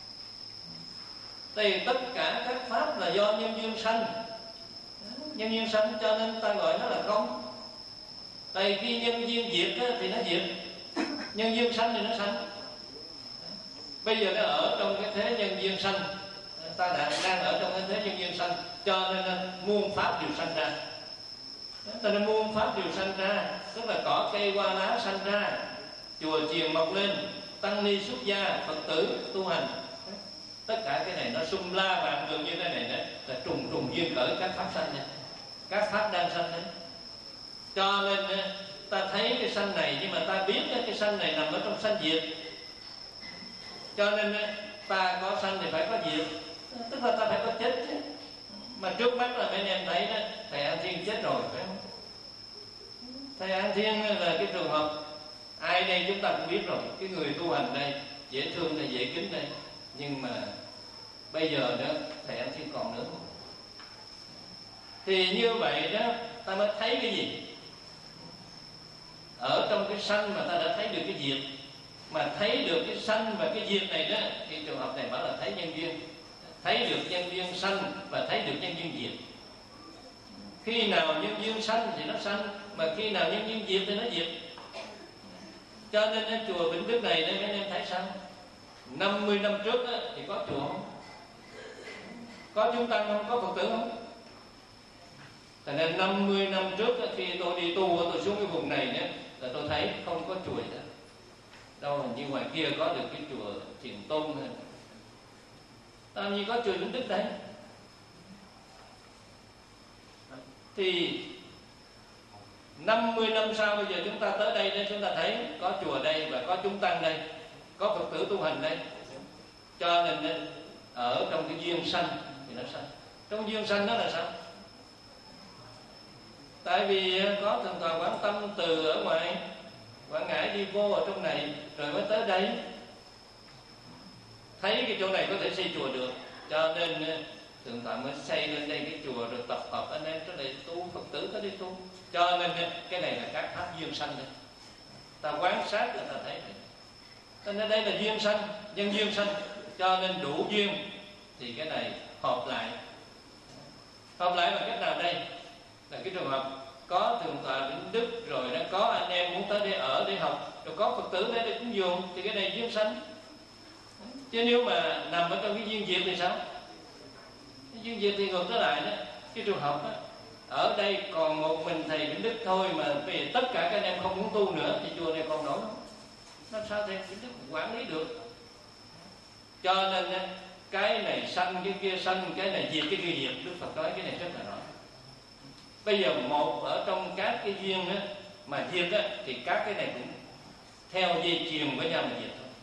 Thì tất cả các pháp là do nhân duyên sanh. Nhân duyên sanh cho nên ta gọi nó là không. Tại khi nhân duyên diệt thì nó diệt, nhân duyên sanh thì nó sanh. Bây giờ nó ở trong cái thế nhân duyên sanh, ta đang ở trong cái thế nhân duyên sanh, cho nên muôn pháp đều sanh ra. Cho nên muôn pháp đều sanh ra, tức là cỏ cây hoa lá sanh ra, chùa chiền mọc lên, tăng ni xuất gia, Phật tử tu hành. Tất cả cái này nó sum la vạn đường như thế này đó, là trùng duyên khởi các pháp sanh này, các pháp đang sanh đấy. Cho nên ta thấy cái sanh này, nhưng mà ta biết cái sanh này nằm ở trong sanh diệt. Cho nên ta có sanh thì phải có diệt, tức là ta phải có chết chứ. Mà trước mắt là bên em thấy đó, thầy An Thiên chết rồi phải không? Thầy An Thiên là cái trường hợp ai đây chúng ta cũng biết rồi, cái người tu hành đây dễ thương đây, dễ kính đây. Nhưng mà bây giờ đó thầy An Thiên còn nữa. Thì như vậy đó, ta mới thấy cái gì? Ở trong cái sanh mà ta đã thấy được cái diệt. Mà thấy được cái sanh và cái diệt này đó, thì trường hợp này bảo là thấy nhân duyên. Thấy được nhân duyên sanh và thấy được nhân duyên diệt. Khi nào nhân duyên sanh thì nó sanh, mà khi nào nhân duyên diệt thì nó diệt. Cho nên ở chùa Vĩnh Đức này mấy anh em thấy sao? 50 năm trước đó, thì có chùa không? Có chúng tăng không? Có Phật tử không? Cho nên 50 năm trước đó, khi tôi đi tu, tôi xuống cái vùng này đó, là tôi thấy không có chùa nữa. Đâu hình như ngoài kia có được cái chùa Thiền Tôn hay làm gì có chùa Vĩnh Đức đấy. Thì 50 năm sau bây giờ chúng ta tới đây nên chúng ta thấy có chùa đây và có chúng tăng đây, có Phật tử tu hành đây. Cho nên ở trong cái duyên sanh thì nó sanh. Trong duyên sanh đó là sao? Tại vì có thượng tọa Quảng Tâm từ ở ngoài Quảng Ngãi đi vô ở trong này rồi mới tới đây, thấy cái chỗ này có thể xây chùa được, cho nên thượng tọa mới xây lên đây cái chùa, rồi tập hợp anh em tới đây tu, Phật tử tới đây tu. Cho nên cái này là các pháp duyên sanh đây, ta quan sát là ta thấy này. Cho nên đây là duyên sanh, nhân duyên sanh, cho nên đủ duyên thì cái này hợp lại. Hợp lại bằng cách nào đây? Là cái trường hợp có thượng tọa Vĩnh Đức, rồi nó có anh em muốn tới đây ở để học, rồi có Phật tử tới đây cúng dường, thì cái này duyên sanh. Chứ nếu mà nằm ở trong cái duyên diệt thì sao? Cái duyên diệt thì ngược trở lại đó. Cái trường hợp đó, ở đây còn một mình thầy Vĩnh Đức thôi, mà vì tất cả các anh em không muốn tu nữa thì chùa này còn nổi không? Nó sao thầy Vĩnh Đức quản lý được? Cho nên cái này sanh, cái kia sanh, cái này diệt, cái kia diệt. Đức Phật nói cái này rất là rõ. Bây giờ một ở trong các cái duyên đó, mà diệt đó, thì các cái này cũng theo dây chuyền với nhau mà diệt thôi.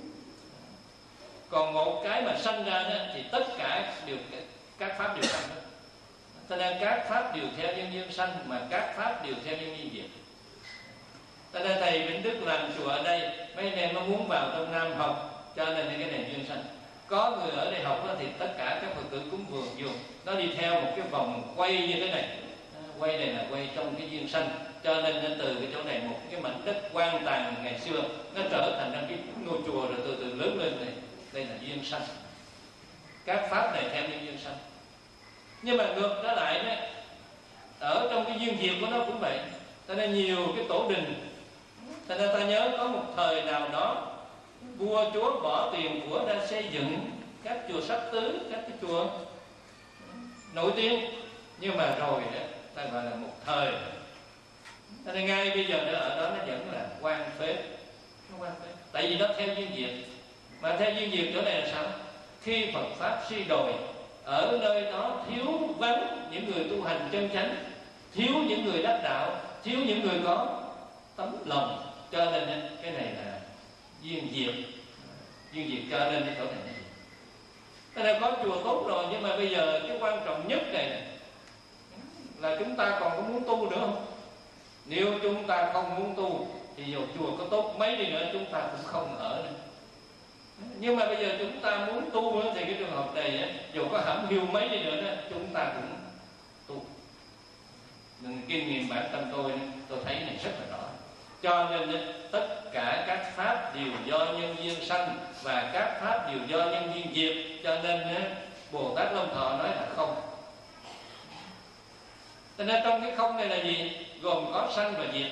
Còn một cái mà sanh ra đó, thì tất cả đều, các pháp đều sanh đó. Cho nên các pháp đều theo nhân duyên sanh, mà các pháp đều theo nhân duyên diệt. Cho nên thầy Vĩnh Đức làm chùa ở đây, mấy anh em nó muốn vào trong Nam học, cho nên cái này duyên sanh. Có người ở đây học đó, thì tất cả các Phật tử cúng vườn vô, nó đi theo một cái vòng quay như thế này. Quay này là quay trong cái duyên sanh. Cho nên từ cái chỗ này, một cái mảnh đất quan tàn ngày xưa, nó trở thành ra cái ngôi chùa, rồi từ từ lớn lên này. Đây là duyên sanh. Các pháp này theo những duyên sanh. Nhưng mà ngược trở lại đó, ở trong cái duyên diệt của nó cũng vậy. Cho nên nhiều cái tổ đình, cho nên ta nhớ có một thời nào đó, vua chúa bỏ tiền của ra xây dựng các chùa Sắc Tứ, các cái chùa nổi tiếng. Nhưng mà rồi đó, ta gọi là một thời. Cho nên ngay bây giờ đó, ở đó nó vẫn là quan phế. Nó quan phế. Tại vì nó theo duyên diệt. Mà theo duyên diệt chỗ này là sao? Khi Phật Pháp suy đồi, ở nơi đó thiếu vắng những người tu hành chân chánh, thiếu những người đắc đạo, thiếu những người có tấm lòng. Cho nên cái này là duyên diệt. Duyên diệt, cho nên cái chỗ này là gì? Cho nên có chùa tốt rồi, nhưng mà bây giờ cái quan trọng nhất này là chúng ta còn có muốn tu nữa không? Nếu chúng ta không muốn tu thì dù chùa có tốt mấy đi nữa chúng ta cũng không ở nữa. Nhưng mà bây giờ chúng ta muốn tu nữa, thì cái trường hợp này dù có hẩm hiu mấy đi nữa đó, chúng ta cũng tu. Nên kinh nghiệm bản thân tôi thấy này rất là rõ. Cho nên tất cả các pháp đều do nhân duyên sanh, và các pháp đều do nhân duyên diệt. Cho nên Bồ Tát Long Thọ nói là không. Cho nên trong cái không này là gì? Gồm có sanh và diệt.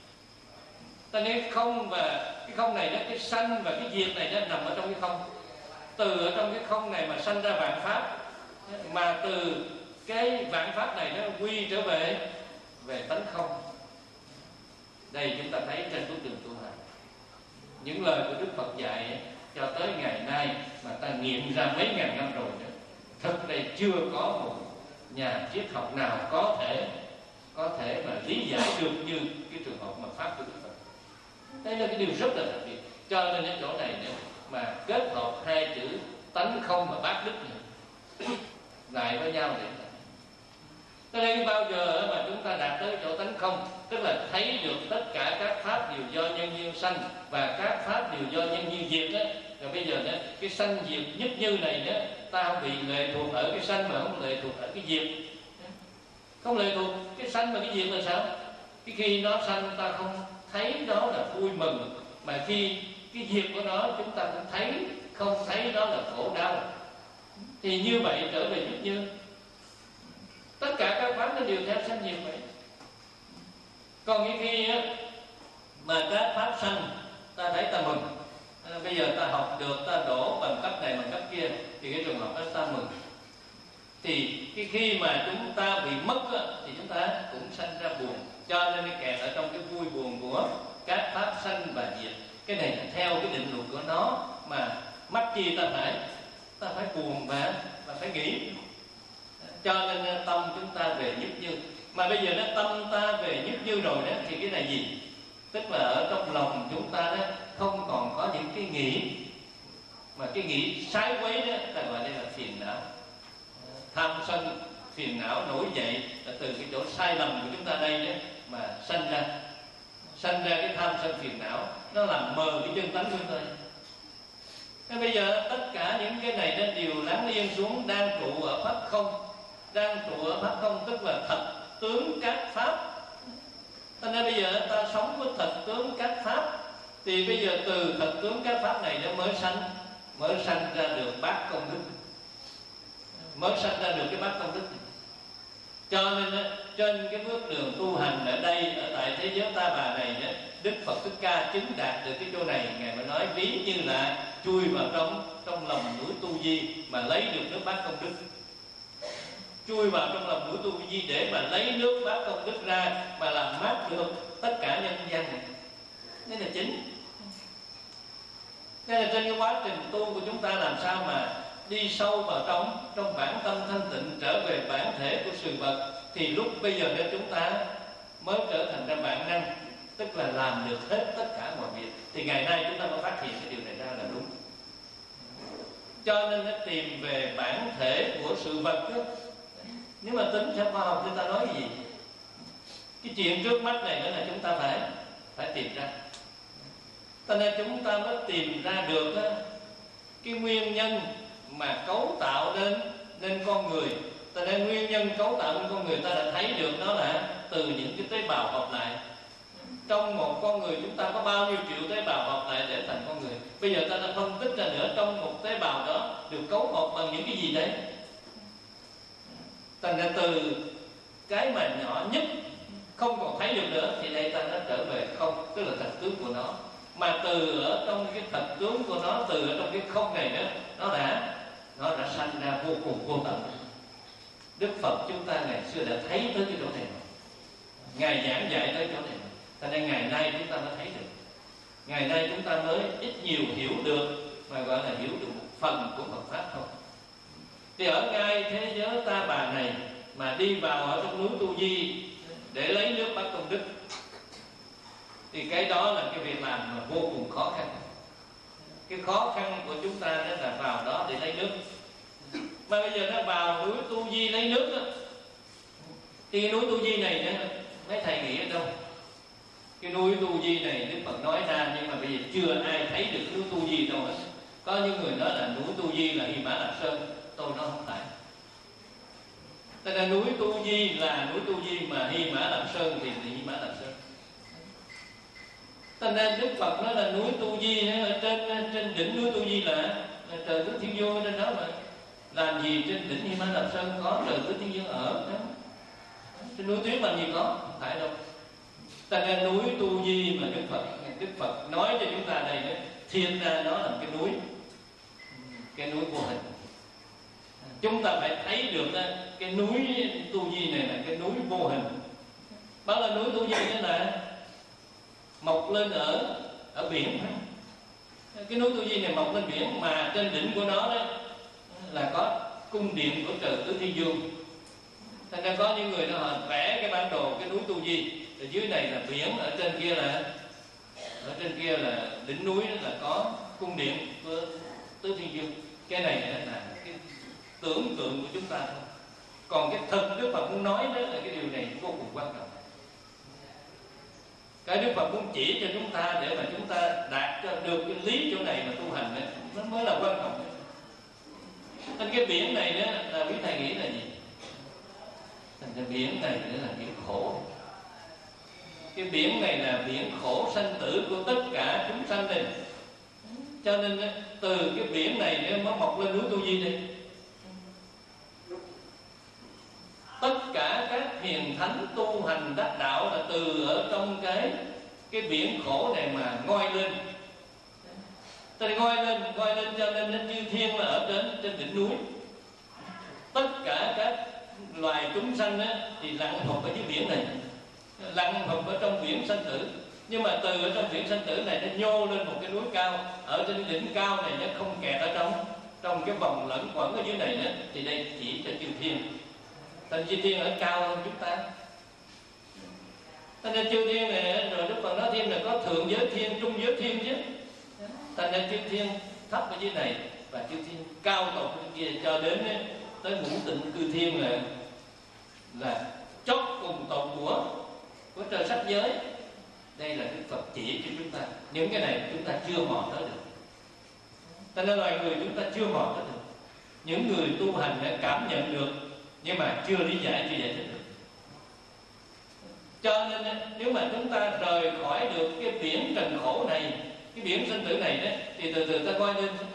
Cho nên không và cái không này đó, cái sanh và cái diệt này nó nằm ở trong cái không. Từ ở trong cái không này mà sanh ra vạn pháp, mà từ cái vạn pháp này nó quy trở về tánh không. Đây chúng ta thấy trên con đường tu hành, những lời của Đức Phật dạy cho tới ngày nay mà ta nghiệm ra mấy ngàn năm rồi đó, thật đây chưa có một nhà triết học nào có thể mà lý giải được như cái trường hợp mà pháp của Đức Phật. Đây là cái điều rất là đặc biệt. Cho nên cái chỗ này nữa, mà kết hợp hai chữ tánh không và bát đức này lại với nhau để cho nên bao giờ mà chúng ta đạt tới chỗ tánh không, tức là thấy được tất cả các pháp đều do nhân duyên sanh và các pháp đều do nhân duyên diệt đó. Rồi bây giờ đó, cái sanh diệt nhất như này đó, ta không bị lệ thuộc ở cái sanh mà không lệ thuộc ở cái diệt. Không lệ thuộc cái sanh và cái diệt là sao? Cái khi nó sanh ta không thấy đó là vui mừng, mà khi cái diệt của nó chúng ta cũng thấy, không thấy đó là khổ đau. Thì như vậy trở về nhất như. Tất cả các pháp nó đều theo sanh diệt vậy. Còn những khi mà các pháp sanh, ta thấy ta mừng. Bây giờ ta học được, ta đổ bằng cấp này bằng cấp kia, thì cái trường hợp đó ta mừng. Thì cái khi mà chúng ta bị mất thì chúng ta cũng sanh ra buồn. Cho nên cái kẹt ở trong cái vui buồn của các pháp sanh và diệt. Cái này là theo cái định luật của nó, mà mắc chi ta phải buồn và phải nghĩ. Cho nên tâm chúng ta về nhất như. Mà bây giờ nó tâm ta về nhất như rồi đó, thì cái này gì? Tức là ở trong lòng chúng ta đó không còn có những cái nghĩ, mà cái nghĩ sai quấy đó ta gọi đây là phiền não, tham sân phiền não nổi dậy là từ cái chỗ sai lầm của chúng ta đây đó mà sanh ra cái tham sân phiền não, nó làm mờ cái chân tánh của chúng ta. Thế bây giờ tất cả những cái này nó đều lắng yên xuống, đang trụ ở pháp không. Đang trụ ở pháp không tức là thật tướng các pháp. Cho nên bây giờ ta sống với thật tướng các pháp, thì bây giờ từ thật tướng các pháp này nó mới sanh ra được bát công đức, mới sanh ra được cái bát công đức. Cho nên trên cái bước đường tu hành ở đây, ở tại thế giới Ta Bà này, Đức Phật Thích Ca chứng đạt được cái chỗ này. Ngài mới nói ví như là chui vào trong lòng núi Tu Di mà lấy được nước bát công đức. Chui vào trong lòng núi Tu Di để mà lấy nước bát công đức ra mà làm mát được tất cả nhân dân. Đây là chính. Nên là trên cái quá trình tu của chúng ta làm sao mà đi sâu vào trong bản tâm thanh tịnh, trở về bản thể của sự vật, thì lúc bây giờ nên chúng ta mới trở thành ra bản năng, tức là làm được hết tất cả mọi việc. Thì ngày nay chúng ta mới phát hiện cái điều này ra là đúng. Cho nên nó tìm về bản thể của sự vật đó. Nếu mà tính theo khoa học chúng ta nói gì? Cái chuyện trước mắt này nữa là chúng ta phải tìm ra. Cho nên chúng ta mới tìm ra được cái nguyên nhân mà cấu tạo nên con người. Cho nên nguyên nhân cấu tạo nên con người ta đã thấy được đó là từ những cái tế bào hợp lại. Trong một con người chúng ta có bao nhiêu triệu tế bào hợp lại để thành con người. Bây giờ ta đã phân tích ra nữa, trong một tế bào đó được cấu hợp bằng những cái gì đấy. Thành ra từ cái mà nhỏ nhất không còn thấy được nữa, thì đây ta đã trở về không, tức là thật tướng của nó. Mà từ ở trong cái thật tướng của nó, từ ở trong cái không này nữa, nó đã sanh ra vô cùng vô tận. Đức Phật chúng ta ngày xưa đã thấy tới cái chỗ này, Ngài giảng dạy tới chỗ này. Cho nên ngày nay chúng ta mới thấy được, ngày nay chúng ta mới ít nhiều hiểu được, mà gọi là hiểu được một phần của Phật pháp thôi. Thì ở ngay thế giới Ta Bà này mà đi vào ở trong núi Tu Di để lấy nước bát công đức, thì cái đó là cái việc làm mà vô cùng khó khăn. Cái khó khăn của chúng ta đó là vào đó để lấy nước. Mà bây giờ nó vào núi Tu Di lấy nước đó, thì cái núi Tu Di này đó, mấy thầy nghĩ ở đâu? Cái núi Tu Di này Đức Phật nói ra, nhưng mà bây giờ chưa ai thấy được núi Tu Di đâu hết. Có những người nói là núi Tu Di là Hy Mã Lạp Sơn, tôi nói không phải. Thế nên núi Tu Di là núi Tu Di, mà Hy Mã Lạp Sơn thì Hy Mã Lạp Sơn. Thế nên Đức Phật nói là núi Tu Di, ở trên đỉnh núi Tu Di là trời tứ thiên vương ở trên đó mà. Làm gì trên đỉnh Hy Mã Lạp Sơn có trời tứ thiên vương ở đó. Trên núi tuyết làm gì có, không phải đâu. Thế nên núi Tu Di mà Đức Phật nói cho chúng ta đây đó, thiên ra nó là cái núi vô hình. Chúng ta phải thấy được cái núi Tu Di này là cái núi vô hình. Bao là núi Tu Di đó là mọc lên ở biển. Cái núi Tu Di này mọc lên biển, mà trên đỉnh của nó đó là có cung điện của trời tứ thiên vương. Thành ra có những người họ vẽ cái bản đồ cái núi Tu Di, ở dưới này là biển, ở trên kia là đỉnh núi, là có cung điện của tứ thiên vương. Cái này là cái tưởng tượng của chúng ta thôi. Còn cái thực Đức Phật muốn nói đó là cái điều này vô cùng quan trọng. Cái Đức Phật muốn chỉ cho chúng ta để mà chúng ta đạt cho được cái lý chỗ này mà tu hành đó, nó mới là quan trọng. Nên cái biển này đó là quý thầy nghĩ là gì? Cái biển này nữa là biển khổ. Cái biển này là biển khổ sanh tử của tất cả chúng sanh này. Cho nên từ cái biển này nó mới mọc lên núi Tu Di đây. Tất cả các hiền thánh tu hành đắc đạo là từ ở trong cái biển khổ này mà ngoi lên. Tại ngoi lên cho nên chư thiên là ở trên đỉnh núi. Tất cả các loài chúng sanh thì lặn hụp ở dưới biển này, lặn hụp ở trong biển sanh tử. Nhưng mà từ ở trong biển sanh tử này nó nhô lên một cái núi cao, ở trên đỉnh cao này nó không kẹt ở trong cái vòng lẫn quẩn ở dưới này nữa. Thì đây chỉ cho chư thiên. Thành chư thiên ở cao hơn chúng ta. Thành ra chư thiên này, rồi Đức Phật nói thêm là có thượng giới thiên, trung giới thiên chứ. Thành ra chư thiên thấp ở dưới này và chư thiên cao tột ở kia, cho đến tới ngũ tịnh cư thiên là chót cùng tột của trời sắc giới. Đây là Đức Phật chỉ cho chúng ta. Những cái này chúng ta chưa mò tới được. Cho nên loài người chúng ta chưa mò tới được. Những người tu hành đã cảm nhận được, nhưng mà chưa lý giải, chưa giải thích được. Cho nên nếu mà chúng ta rời khỏi được cái biển trần khổ này, cái biển sinh tử này đó, thì từ từ ta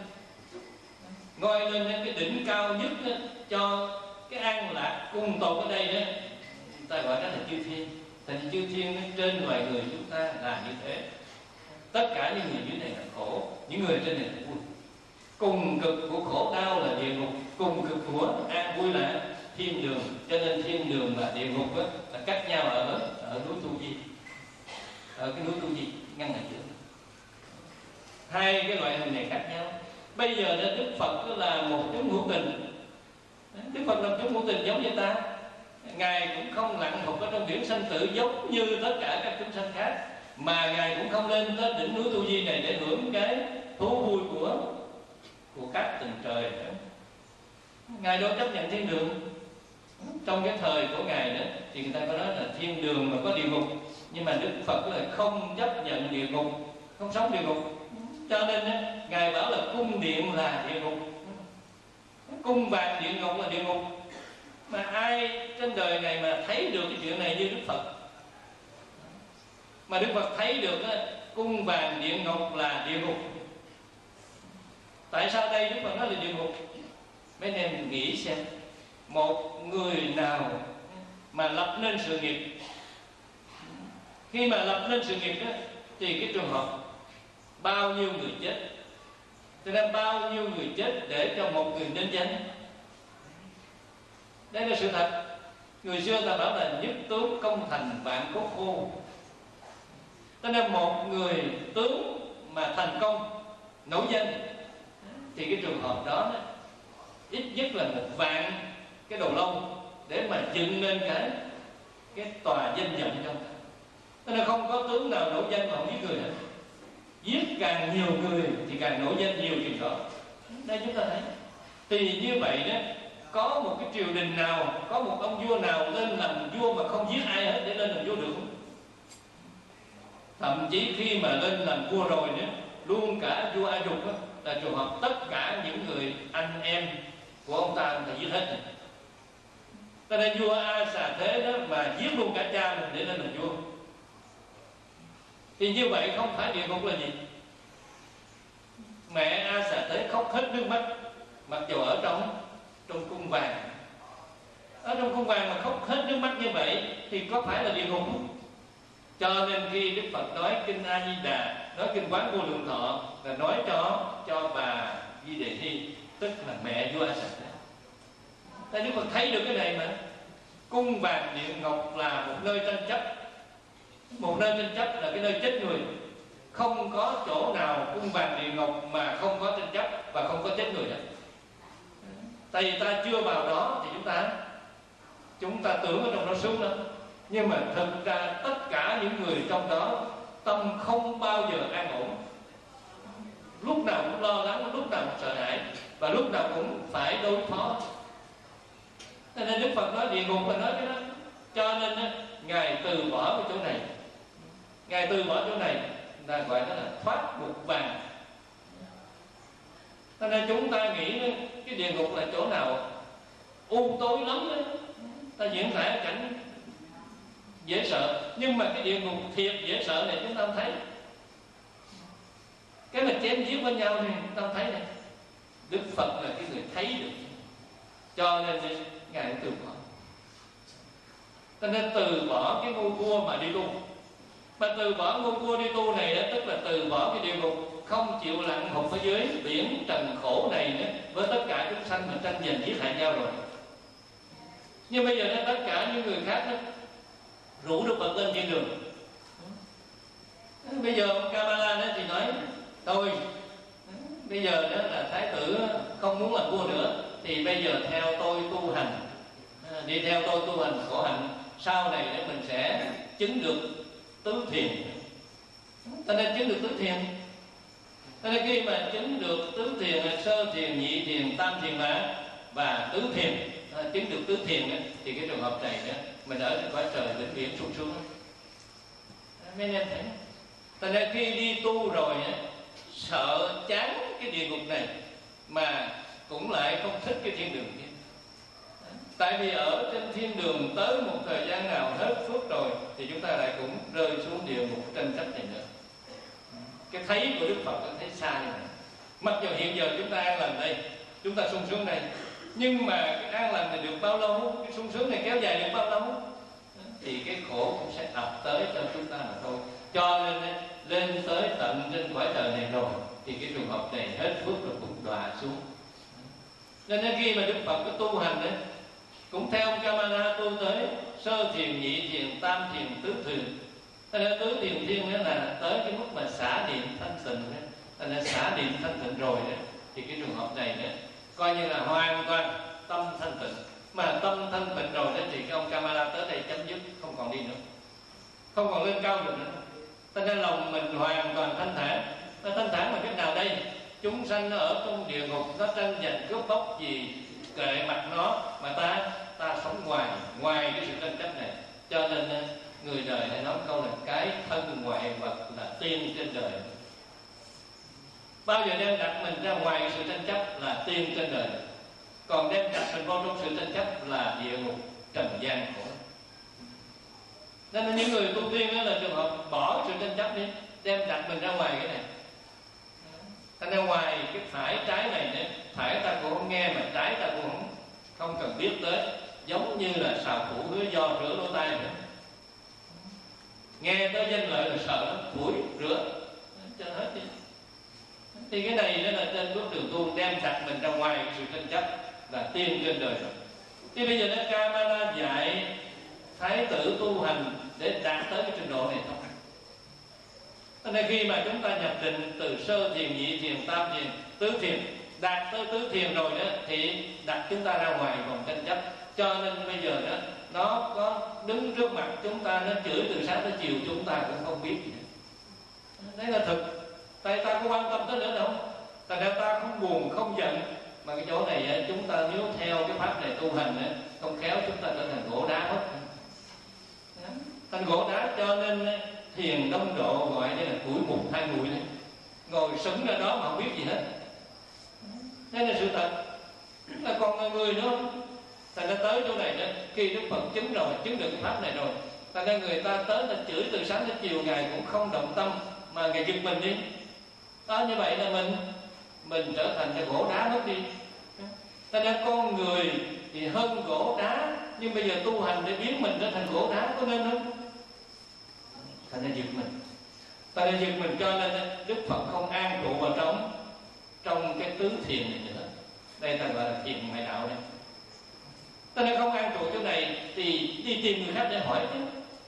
ngoi lên cái đỉnh cao nhất đó, cho cái an lạc cùng tột ở đây đó, ta gọi đó là chư thiên. Thành chư thiên trên loài người chúng ta là như thế. Tất cả những người dưới này là khổ, những người trên này là vui. Cùng cực của khổ đau là địa ngục, cùng cực của an vui là thiên đường. Cho nên thiên đường và địa ngục đó, là cách nhau ở núi Tu Di, ở cái núi Tu Di ngăn ở giữa. Hai cái loại hình này khác nhau. Bây giờ đó, Đức Phật đó là một chúng hữu tình. Đức Phật là chúng hữu tình giống như ta. Ngài cũng không lặn hụt ở trong biển sanh tử giống như tất cả các chúng sanh khác, mà Ngài cũng không lên tới đỉnh núi Tu Di này để hưởng cái thú vui của các tầng trời. Ngài đâu chấp nhận thiên đường. Trong cái thời của Ngài đó thì người ta có nói là thiên đường mà có địa ngục, nhưng mà Đức Phật là không chấp nhận địa ngục, không sống địa ngục. Cho nên Ngài bảo là cung điện là địa ngục, cung vàng địa ngục là địa ngục. Mà ai trên đời này mà thấy được cái chuyện này như Đức Phật, mà Đức Phật thấy được cung vàng địa ngục là địa ngục. Tại sao đây Đức Phật nói là địa ngục? Mấy anh em nghĩ xem, một người nào mà lập nên sự nghiệp, khi mà lập nên sự nghiệp đó, thì cái trường hợp bao nhiêu người chết, cho nên bao nhiêu người chết để cho một người nên danh. Đây là sự thật. Người xưa ta bảo là nhất tướng công thành vạn cốt khô. Cho nên một người tướng mà thành công, nổi danh, thì cái trường hợp đó ít nhất là 1.000 cái đầu lâu để mà dựng lên cái tòa danh vọng trong. Cho nên không có tướng nào nổi danh mà không giết người hết. Giết càng nhiều người thì càng nổi danh nhiều chừng đó. Đây chúng ta thấy. Thì như vậy đó, có một cái triều đình nào, có một ông vua nào lên làm vua mà không giết ai hết để lên làm vua được không? Thậm chí khi mà lên làm vua rồi nữa, luôn cả vua A Dục đó, là trường hợp tất cả những người anh em của ông ta giết hết. Cho nên vua A Xà Thế đó mà giết luôn cả cha mình để lên làm vua. Thì như vậy không phải địa ngục là gì? Mẹ A Xà Thế khóc hết nước mắt, mặc dù ở trong cung vàng. Ở trong cung vàng mà khóc hết nước mắt như vậy thì có phải là địa ngục không? Cho nên khi Đức Phật nói kinh A Di Đà, nói kinh Quán Vô Lượng Thọ, là nói cho bà Di Đề Thi, tức là mẹ vua A Xà Thế. Tại Đức Phật thấy được cái này mà. Cung vàng địa ngục là một nơi tranh chấp. Một nơi tranh chấp là cái nơi chết người. Không có chỗ nào cung vàng địa ngục mà không có tranh chấp và không có chết người hết. Tại vì ta chưa vào đó thì chúng ta tưởng ở trong đó sướng lắm. Nhưng mà thực ra tất cả những người trong đó tâm không bao giờ an ổn. Lúc nào cũng lo lắng, lúc nào cũng sợ hãi, và lúc nào cũng phải đối phó. Cho nên Đức Phật nói địa ngục là nói cái đó. Cho nên Ngài từ bỏ cái chỗ này. Ngài từ bỏ chỗ này là gọi đó là thoát ngục vàng. Cho nên chúng ta nghĩ cái địa ngục là chỗ nào u tối lắm đó. Ta diễn tả cảnh dễ sợ, nhưng mà cái địa ngục thiệt dễ sợ này chúng ta không thấy. Cái mà chém giết với nhau thì chúng ta không thấy này. Đức Phật là cái người thấy được. Cho nên Ngài từ bỏ. Cho nên từ bỏ cái ngôi vua mà đi tu. Mà từ bỏ ngôi vua đi tu này đó, tức là từ bỏ cái địa ngục, không chịu lặn hụt ở dưới biển trần khổ này nữa, với tất cả chúng sanh mà tranh giành giết hại nhau rồi. Nhưng bây giờ đó, tất cả những người khác đó, rủ Đức Phật lên thiên đường. Bây giờ ông Kamala đó thì nói thôi, bây giờ đó là thái tử không muốn làm vua nữa, thì bây giờ theo tôi tu hành, đi theo tôi tu hành khổ hạnh, sau này để mình sẽ chứng được tứ thiền. Cho nên chứng được tứ thiền. Cho nên khi mà chứng được tứ thiền là sơ thiền, nhị thiền, tam thiền và tứ thiền, chứng được tứ thiền thì cái trường hợp này mình ở trên cõi trời vĩnh viễn sung sướng. Mấy anh em thấy, thành ra khi đi tu rồi sợ chán cái địa ngục này mà cũng lại không thích cái thiên đường kia. Tại vì ở trên thiên đường tới một thời gian nào hết phước rồi thì chúng ta lại cũng rơi xuống địa ngục tranh chấp này nữa. Cái thấy của Đức Phật nó thấy xa như này. Mặc dù hiện giờ chúng ta an lành đây, chúng ta sung sướng đây, nhưng mà cái an lành này được bao lâu, cái sung sướng này kéo dài được bao lâu, thì cái khổ cũng sẽ ập tới cho chúng ta mà thôi. Cho nên lên tới tận trên cõi trời này rồi thì cái trường hợp này hết phước rồi cũng đọa xuống. Nên khi mà Đức Phật có tu hành đấy, cũng theo ông Kamala tu tới sơ thiền, nhị thiền, tam thiền, tứ thiền. Thành ra tứ thiền thiên đó là tới cái mức mà xả điện thanh tịnh. Thành ra xả điện thanh tịnh rồi đó, thì cái trường hợp này đó, coi như là hoàn toàn tâm thanh tịnh. Mà tâm thanh tịnh rồi đó thì cái ông Kamala tới đây chấm dứt, không còn đi nữa, không còn lên cao được nữa. Thành ra lòng mình hoàn toàn thanh thản. Nó thanh thản bằng cách nào đây? Chúng sanh nó ở trong địa ngục, nó tranh giành cướp bóc gì kệ mặt nó, mà ta sống ngoài cái sự tranh chấp này. Cho nên người đời hay nói câu là cái thân ngoại vật là tiên trên đời. Bao giờ đem đặt mình ra ngoài cái sự tranh chấp là tiên trên đời, còn đem đặt mình vô trong sự tranh chấp là địa ngục trần gian khổ. Nên là những người tu tiên đó là trường hợp bỏ sự tranh chấp đi, đem đặt mình ra ngoài cái này. Thành ra ngoài cái phải trái này nữa, phải ta cũng không nghe, mà trái ta cũng không cần biết tới. Giống như là xào phủ hứa do rửa lỗ tai nữa, nghe tới danh lợi là sợ lắm, phủi rửa cho hết đi. Thì cái này đó là trên bước đường tu đem đặt mình ra ngoài cái sự tranh chấp là tiên trên đời rồi. Thì bây giờ nó Kamala dạy thái tử tu hành để đạt tới cái trình độ này không? Nên khi mà chúng ta nhập định từ sơ thiền, nhị thiền, tam thiền, tứ thiền, đạt tới tứ thiền rồi đó thì đặt chúng ta ra ngoài vòng tranh chấp. Cho nên bây giờ đó nó có đứng trước mặt chúng ta, nó chửi từ sáng tới chiều chúng ta cũng không biết gì. Đấy là thực. Tại ta có quan tâm tới nữa đâu. Tại ra ta không buồn, không giận. Mà cái chỗ này chúng ta nếu theo cái pháp này tu hành không khéo chúng ta trở thành gỗ đá hết. Thành gỗ đá, cho nên thiền đông độ gọi đây là củi mục hai nguội này. Ngồi sững ra đó mà không biết gì hết. Đây là sự thật. Là còn người nữa. Thành ra tới chỗ này đó, khi Đức Phật chứng rồi, chứng được cái pháp này rồi, thành ra người ta tới là chửi từ sáng đến chiều, Ngài cũng không động tâm, mà Ngài giật mình đi. Đó, như vậy là mình trở thành cái gỗ đá mất đi. Thành ra con người thì hơn gỗ đá, nhưng bây giờ tu hành để biến mình trở thành gỗ đá có nên không? Thành ra giật mình. Thành ra giật mình, cho nên Đức Phật không an trụ vào trong cái tứ thiền này nữa. Đây ta gọi là thiền ngoại đạo này. Ta nên không an trụ chỗ này thì đi tìm người khác để hỏi chứ.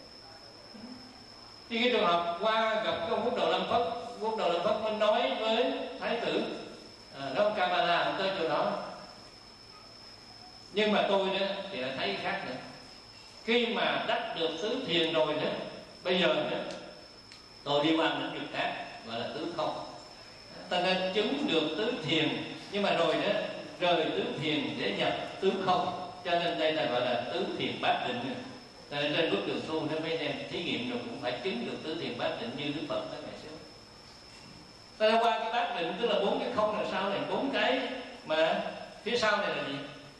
Thì cái trường hợp qua gặp cái ông Quốc Độ Lâm Phất, Quốc Độ Lâm Phất mới nói với thái tử, đó ông Kamala tới chỗ đó. Nhưng mà tôi đó thì lại thấy khác nữa. Khi mà đắc được tứ thiền rồi đó, bây giờ đó, tôi đi qua lĩnh vực khác gọi là tứ không. Ta nên chứng được tứ thiền, nhưng mà rồi đó rời tứ thiền để nhập tứ không. Cho nên đây là gọi là tứ thiền bát định. Nên trên bước đường tu nếu mấy em thí nghiệm rồi cũng phải chứng được tứ thiền bát định như Đức Phật đó ngày xưa. Ta đã qua cái bát định tức là 4 cái không là sao này, 4 cái mà phía sau này là gì?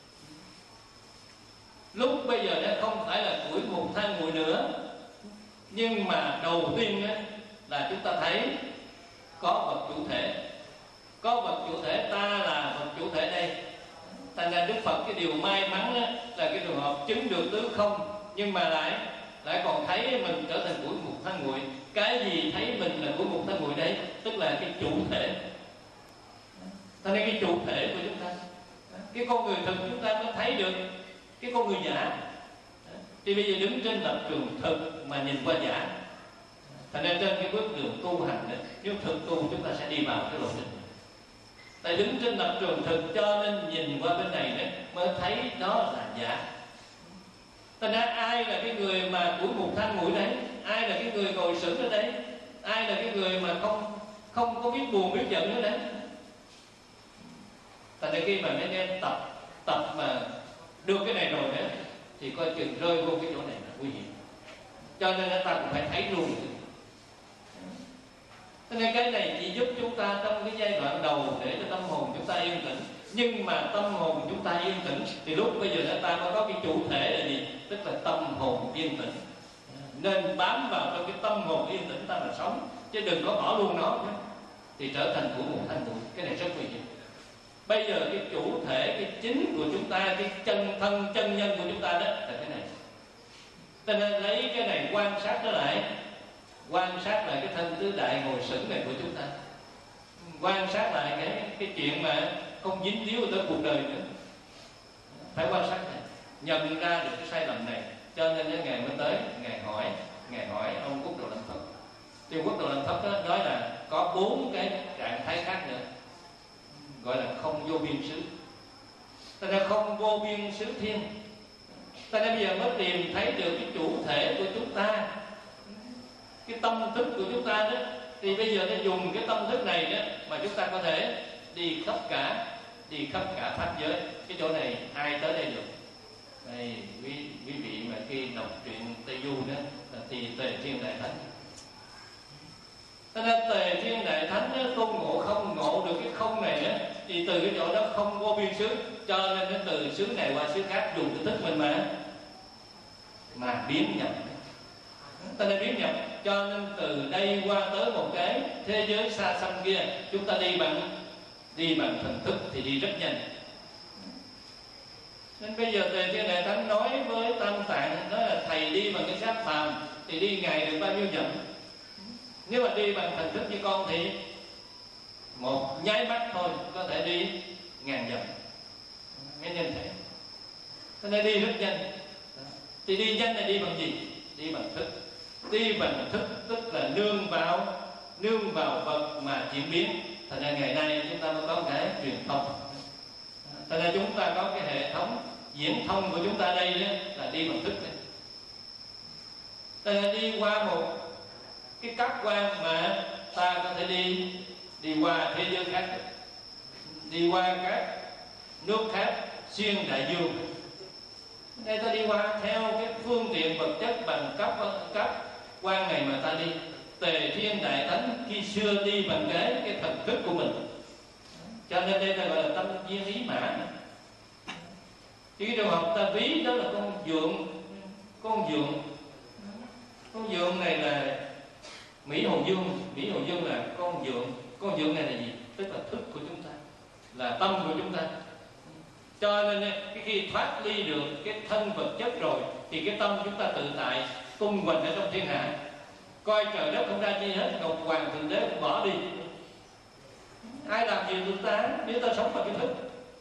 Lúc bây giờ nó không phải là củi mục than nguội nữa, nhưng mà đầu tiên là chúng ta thấy có vật chủ thể. Có vật chủ thể, ta là vật chủ thể đây. Thành ra Đức Phật cái điều may mắn là cái trường hợp chứng được tứ không, nhưng mà lại còn thấy mình trở thành củi mục than nguội. Cái gì thấy mình là củi mục than nguội đấy? Tức là cái chủ thể. Thành ra cái chủ thể của chúng ta, cái con người thực chúng ta mới thấy được cái con người giả. Thì bây giờ đứng trên lập trường thực mà nhìn qua giả. Thành ra trên cái bước đường tu hành đó, nếu thực tu chúng ta sẽ đi vào cái lộ trình. Tại đứng trên lập trường thực cho nên nhìn qua bên này đó, mới thấy đó là giả. Thành ra ai là cái người mà củi mục than nguội đấy? Ai là cái người ngồi sững ở đấy? Ai là cái người mà không có biết buồn biết giận nữa đấy? Thành ra khi mà mấy em tập mà được cái này rồi nữa thì coi chừng rơi vô cái chỗ này là nguy hiểm. Cho nên ta cũng phải thấy luôn. Cho nên cái này chỉ giúp chúng ta trong cái giai đoạn đầu để cho tâm hồn chúng ta yên tĩnh. Nhưng mà tâm hồn chúng ta yên tĩnh thì lúc bây giờ ta có cái chủ thể là gì? Tức là tâm hồn yên tĩnh. Nên bám vào trong cái tâm hồn yên tĩnh ta mà sống, chứ đừng có bỏ luôn nó nữa. Thì trở thành của một thanh bụi. Cái này rất nguy hiểm. Bây giờ cái chủ thể, cái chính của chúng ta, cái chân thân, chân nhân của chúng ta đó là cái này. Cho nên lấy cái này quan sát nó lại, quan sát lại cái thân tứ đại ngồi sững này của chúng ta, quan sát lại cái chuyện mà không dính líu tới cuộc đời nữa. Phải quan sát này, nhận ra được cái sai lầm này. Cho nên Ngài mới tới, Ngài hỏi ông Quốc Độ Lâm Phật. Thì Quốc Độ Lâm Phật đó nói là có 4 cái trạng thái khác nữa, gọi là không vô biên xứ. Ta nên không vô biên xứ thiên. Ta nên bây giờ mới tìm thấy được cái chủ thể của chúng ta, cái tâm thức của chúng ta đó. Thì bây giờ ta dùng cái tâm thức này đó mà chúng ta có thể đi khắp cả pháp giới. Cái chỗ này ai tới đây được? Đây, quý vị mà khi đọc truyện Tây Du đó thì Tề Thiên Đại Thánh. Cho nên Tề Thiên Đại Thánh tôn ngộ không, ngộ được cái không này á, thì từ cái chỗ đó không vô biên xứ, cho nên từ xứ này qua xứ khác dùng cái thức mình mà biến nhập. Ta nên biến nhập, cho nên từ đây qua tới một cái thế giới xa xăm kia, chúng ta đi bằng thần thức thì đi rất nhanh. Nên bây giờ Tề Thiên Đại Thánh nói với Tam Tạng đó là thầy đi bằng cái xác phàm thì đi ngày được bao nhiêu dặm? Nếu mà đi bằng thần thức như con thì một nháy mắt thôi có thể đi 1000 dặm. Mấy nhân thể. Cho nên đi rất nhanh. Thì đi nhanh là đi bằng gì? Đi bằng thức. Đi bằng thức tức là nương vào vật mà chuyển biến. Thành ra ngày nay chúng ta mới có cái truyền thông. Thành ra chúng ta có cái hệ thống diễn thông của chúng ta đây đó, là đi bằng thức này. Thành ra đi qua một cái các quan mà ta có thể đi qua thế giới khác, đi qua các nước khác xuyên đại dương. Đây ta đi qua theo cái phương tiện vật chất bằng cấp quan này mà ta đi. Tề Thiên Đại Thánh khi xưa đi bằng cái thần thức của mình, cho nên đây ta gọi là tâm viên ý mã. Chứ cái trường hợp ta ví đó là con dượng này là Mỹ Hồ Dương là con dượng này là gì? Tức là thức của chúng ta, là tâm của chúng ta. Cho nên cái khi thoát ly được cái thân vật chất rồi thì cái tâm chúng ta tự tại tung hoành ở trong thiên hạ, coi trời đất không ra chi hết, ngọc hoàng thượng đế cũng bỏ đi. Ai làm gì chúng ta nếu ta sống bằng cái thức.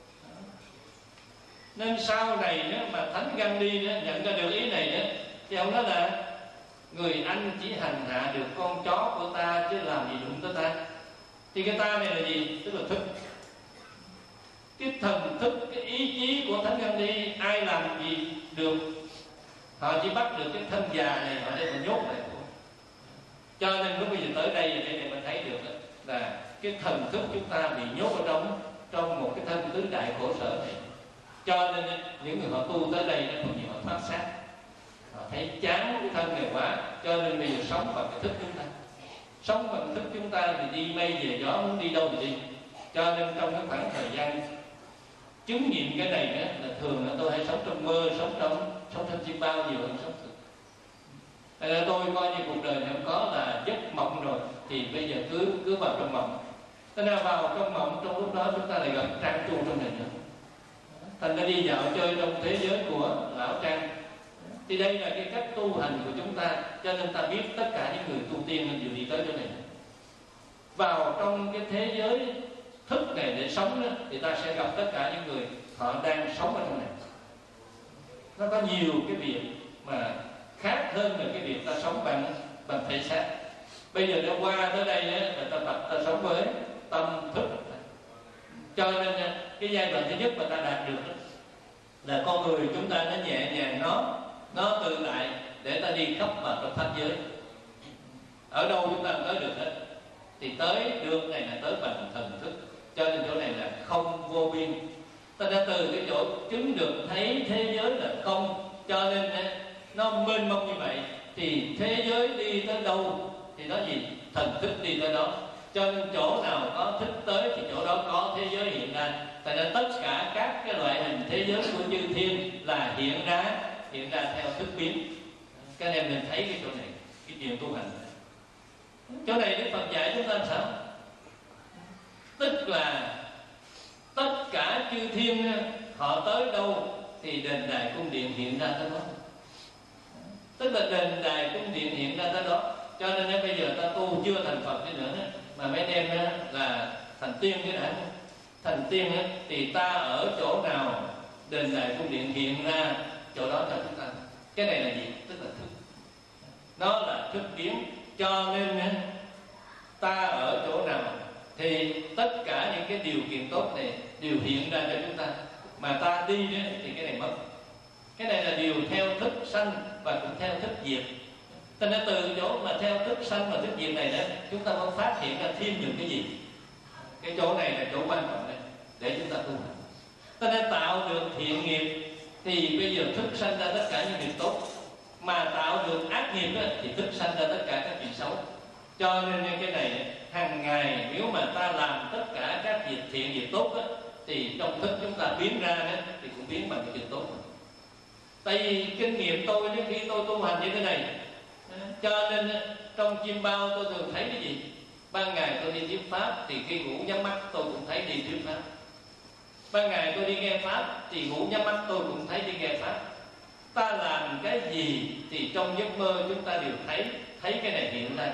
Nên sau này nữa mà Thánh Gandhi nữa nhận ra được ý này nữa thì ông nói là người anh chỉ hành hạ được con chó của ta chứ làm gì đụng tới ta. Thì cái ta này là gì? Tức là thức. Cái thần thức, cái ý chí của Thánh Gandhi ai làm gì được. Họ chỉ bắt được cái thân già này, họ để mà nhốt lại. Cho nên lúc bây giờ tới đây để mình thấy được là cái thần thức chúng ta bị nhốt ở trong một cái thân tứ đại khổ sở này. Cho nên những người họ tu tới đây nó còn nhiều họ thoát xác, họ thấy chán cái thân này quá, cho nên bây giờ sống bằng cái thức chúng ta. Sống bằng thức chúng ta thì đi mây về gió, muốn đi đâu thì đi. Cho nên trong cái khoảng thời gian chứng nghiệm cái này nữa là thường là tôi hay sống trong mơ, sống trong chim bao nhiều hơn sống thực. Là tôi coi như cuộc đời này không có là giấc mộng rồi thì bây giờ cứ vào trong mộng. Thế nào vào trong mộng, trong lúc đó chúng ta lại gặp Trang Tu trong này nữa. Thành ra đi dạo chơi trong thế giới của Lão Trang. Thì đây là cái cách tu hành của chúng ta. Cho nên ta biết tất cả những người tu tiên đều đi tới chỗ này. Vào trong cái thế giới thức này để sống đó, thì ta sẽ gặp tất cả những người họ đang sống ở trong này. Nó có nhiều cái việc mà khác hơn là cái việc ta sống bằng thể xác. Bây giờ đã qua tới đây là ta tập ta sống với tâm thức. Cho nên cái giai đoạn thứ nhất mà ta đạt được là con người chúng ta nó nhẹ nhàng, nó tự tại để ta đi khắp vào trong pháp giới. Ở đâu chúng ta tới được hết. Thì tới được này là tới bằng thần thức. Cho nên chỗ này là không vô biên. ta đã từ cái chỗ chứng được thấy thế giới là không, cho nên nó mênh mông như vậy, thì thế giới đi tới đâu thì nó gì? Thần thức đi tới đó. Cho nên chỗ nào có thức tới thì chỗ đó có thế giới hiện ra. Tại nên tất cả các cái loại hình thế giới của chư thiên là hiện ra theo thức biến. Các anh em mình thấy cái chỗ này, cái chuyện tu hành. Chỗ này Đức Phật dạy chúng ta làm sao? Tức là tất cả chư thiên họ tới đâu thì đền đài cung điện hiện ra tới đó. Tức là đền đài cung điện hiện ra tới đó. Cho nên bây giờ ta tu chưa thành Phật đi nữa mà mấy em là thành tiên cái đã. Thành tiên thì ta ở chỗ nào đền đài cung điện hiện ra, chỗ đó cho chúng ta. Cái này là gì? Tức là thức. Nó là thức biến. Cho nên ta ở chỗ nào thì tất cả những cái điều kiện tốt này đều hiện ra cho chúng ta. Mà ta đi thì cái này mất. Cái này là điều theo thức sanh và cũng theo thức diệt. Cho nên từ chỗ mà theo thức sanh và thức diệt này đó, chúng ta mới phát hiện ra thêm những cái gì. Cái chỗ này là chỗ quan trọng này để chúng ta tu hành. Cho nên tạo được thiện nghiệp thì bây giờ thức sanh ra tất cả những việc tốt. Mà tạo được ác nghiệp thì thức sanh ra tất cả các chuyện xấu. Cho nên cái này hàng ngày nếu mà ta làm tất cả các việc thiện việc tốt thì trong thức chúng ta biến ra thì cũng biến bằng cái chuyện tốt. Tại vì kinh nghiệm tôi khi tôi tu hành như thế này, cho nên trong chim bao tôi thường thấy cái gì? Ban ngày tôi đi thuyết pháp thì khi ngủ nhắm mắt tôi cũng thấy đi thuyết pháp. Ban ngày tôi đi nghe pháp thì ngủ nhắm mắt tôi cũng thấy đi nghe pháp. Ta làm cái gì thì trong giấc mơ chúng ta đều thấy cái này hiện ra.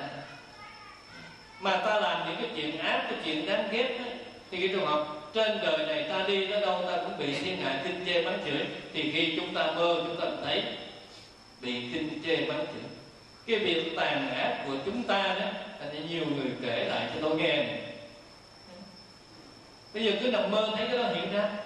Mà ta làm những cái chuyện ác, cái chuyện đáng ghét thì cái trường hợp trên đời này ta đi tới đâu ta cũng bị thiên hạ khinh chê mắng chửi. Thì khi chúng ta mơ chúng ta cũng thấy bị khinh chê mắng chửi. Cái việc tàn ác của chúng ta đó thì nhiều người kể lại cho tôi nghe này. Bây giờ cứ nằm mơ thấy cái đó hiện ra.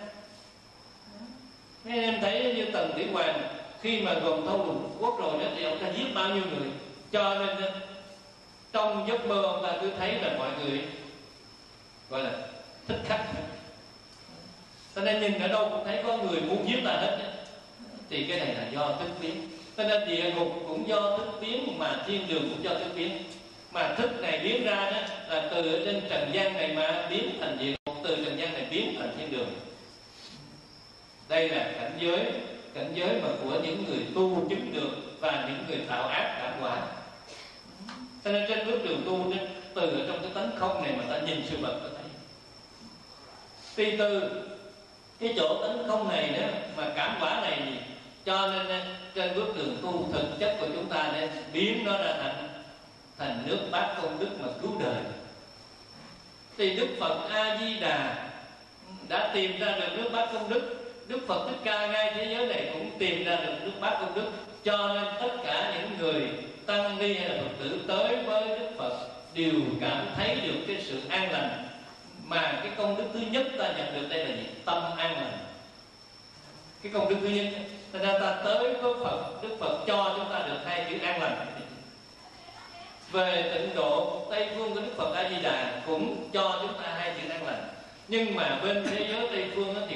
Mấy em thấy như Tần Thủy Hoàng khi mà gồm thâu lục quốc rồi đó thì ông ta giết bao nhiêu người. Cho nên trong giấc mơ ông ta cứ thấy là mọi người gọi là thích khách. Cho nên nhìn ở đâu cũng thấy có người muốn giết ta hết. Thì cái này là do thức biến. Cho nên địa ngục cũng do thức biến, mà thiên đường cũng do thức biến. Mà thức này biến ra đó là từ ở trên trần gian này mà biến thành địa ngục, từ trần gian này biến thành thiên đường. Đây là cảnh giới mà của những người tu chứng được và những người tạo ác cảm quả. Cho nên trên bước đường tu từ ở trong cái tánh không này mà ta nhìn sự vật ta thấy. Tuy từ cái chỗ tánh không này đó mà cảm quả này gì, cho nên trên bước đường tu thực chất của chúng ta nên biến nó ra thành nước bát công đức mà cứu đời. Thì Đức Phật A Di Đà đã tìm ra được nước bát công đức. Đức Phật Thích Ca ngay thế giới này cũng tìm ra được nước bát công đức. Cho nên tất cả những người tăng ni hay là Phật tử tới với Đức Phật đều cảm thấy được cái sự an lành. Mà cái công đức thứ nhất ta nhận được đây là gì? Tâm an lành. Cái công đức thứ nhất. Thành ra ta tới với Phật, Đức Phật cho chúng ta được hai chữ an lành. Về tịnh độ Tây phương của Đức Phật A Di Đà cũng cho chúng ta hai chữ an lành. Nhưng mà bên thế giới Tây phương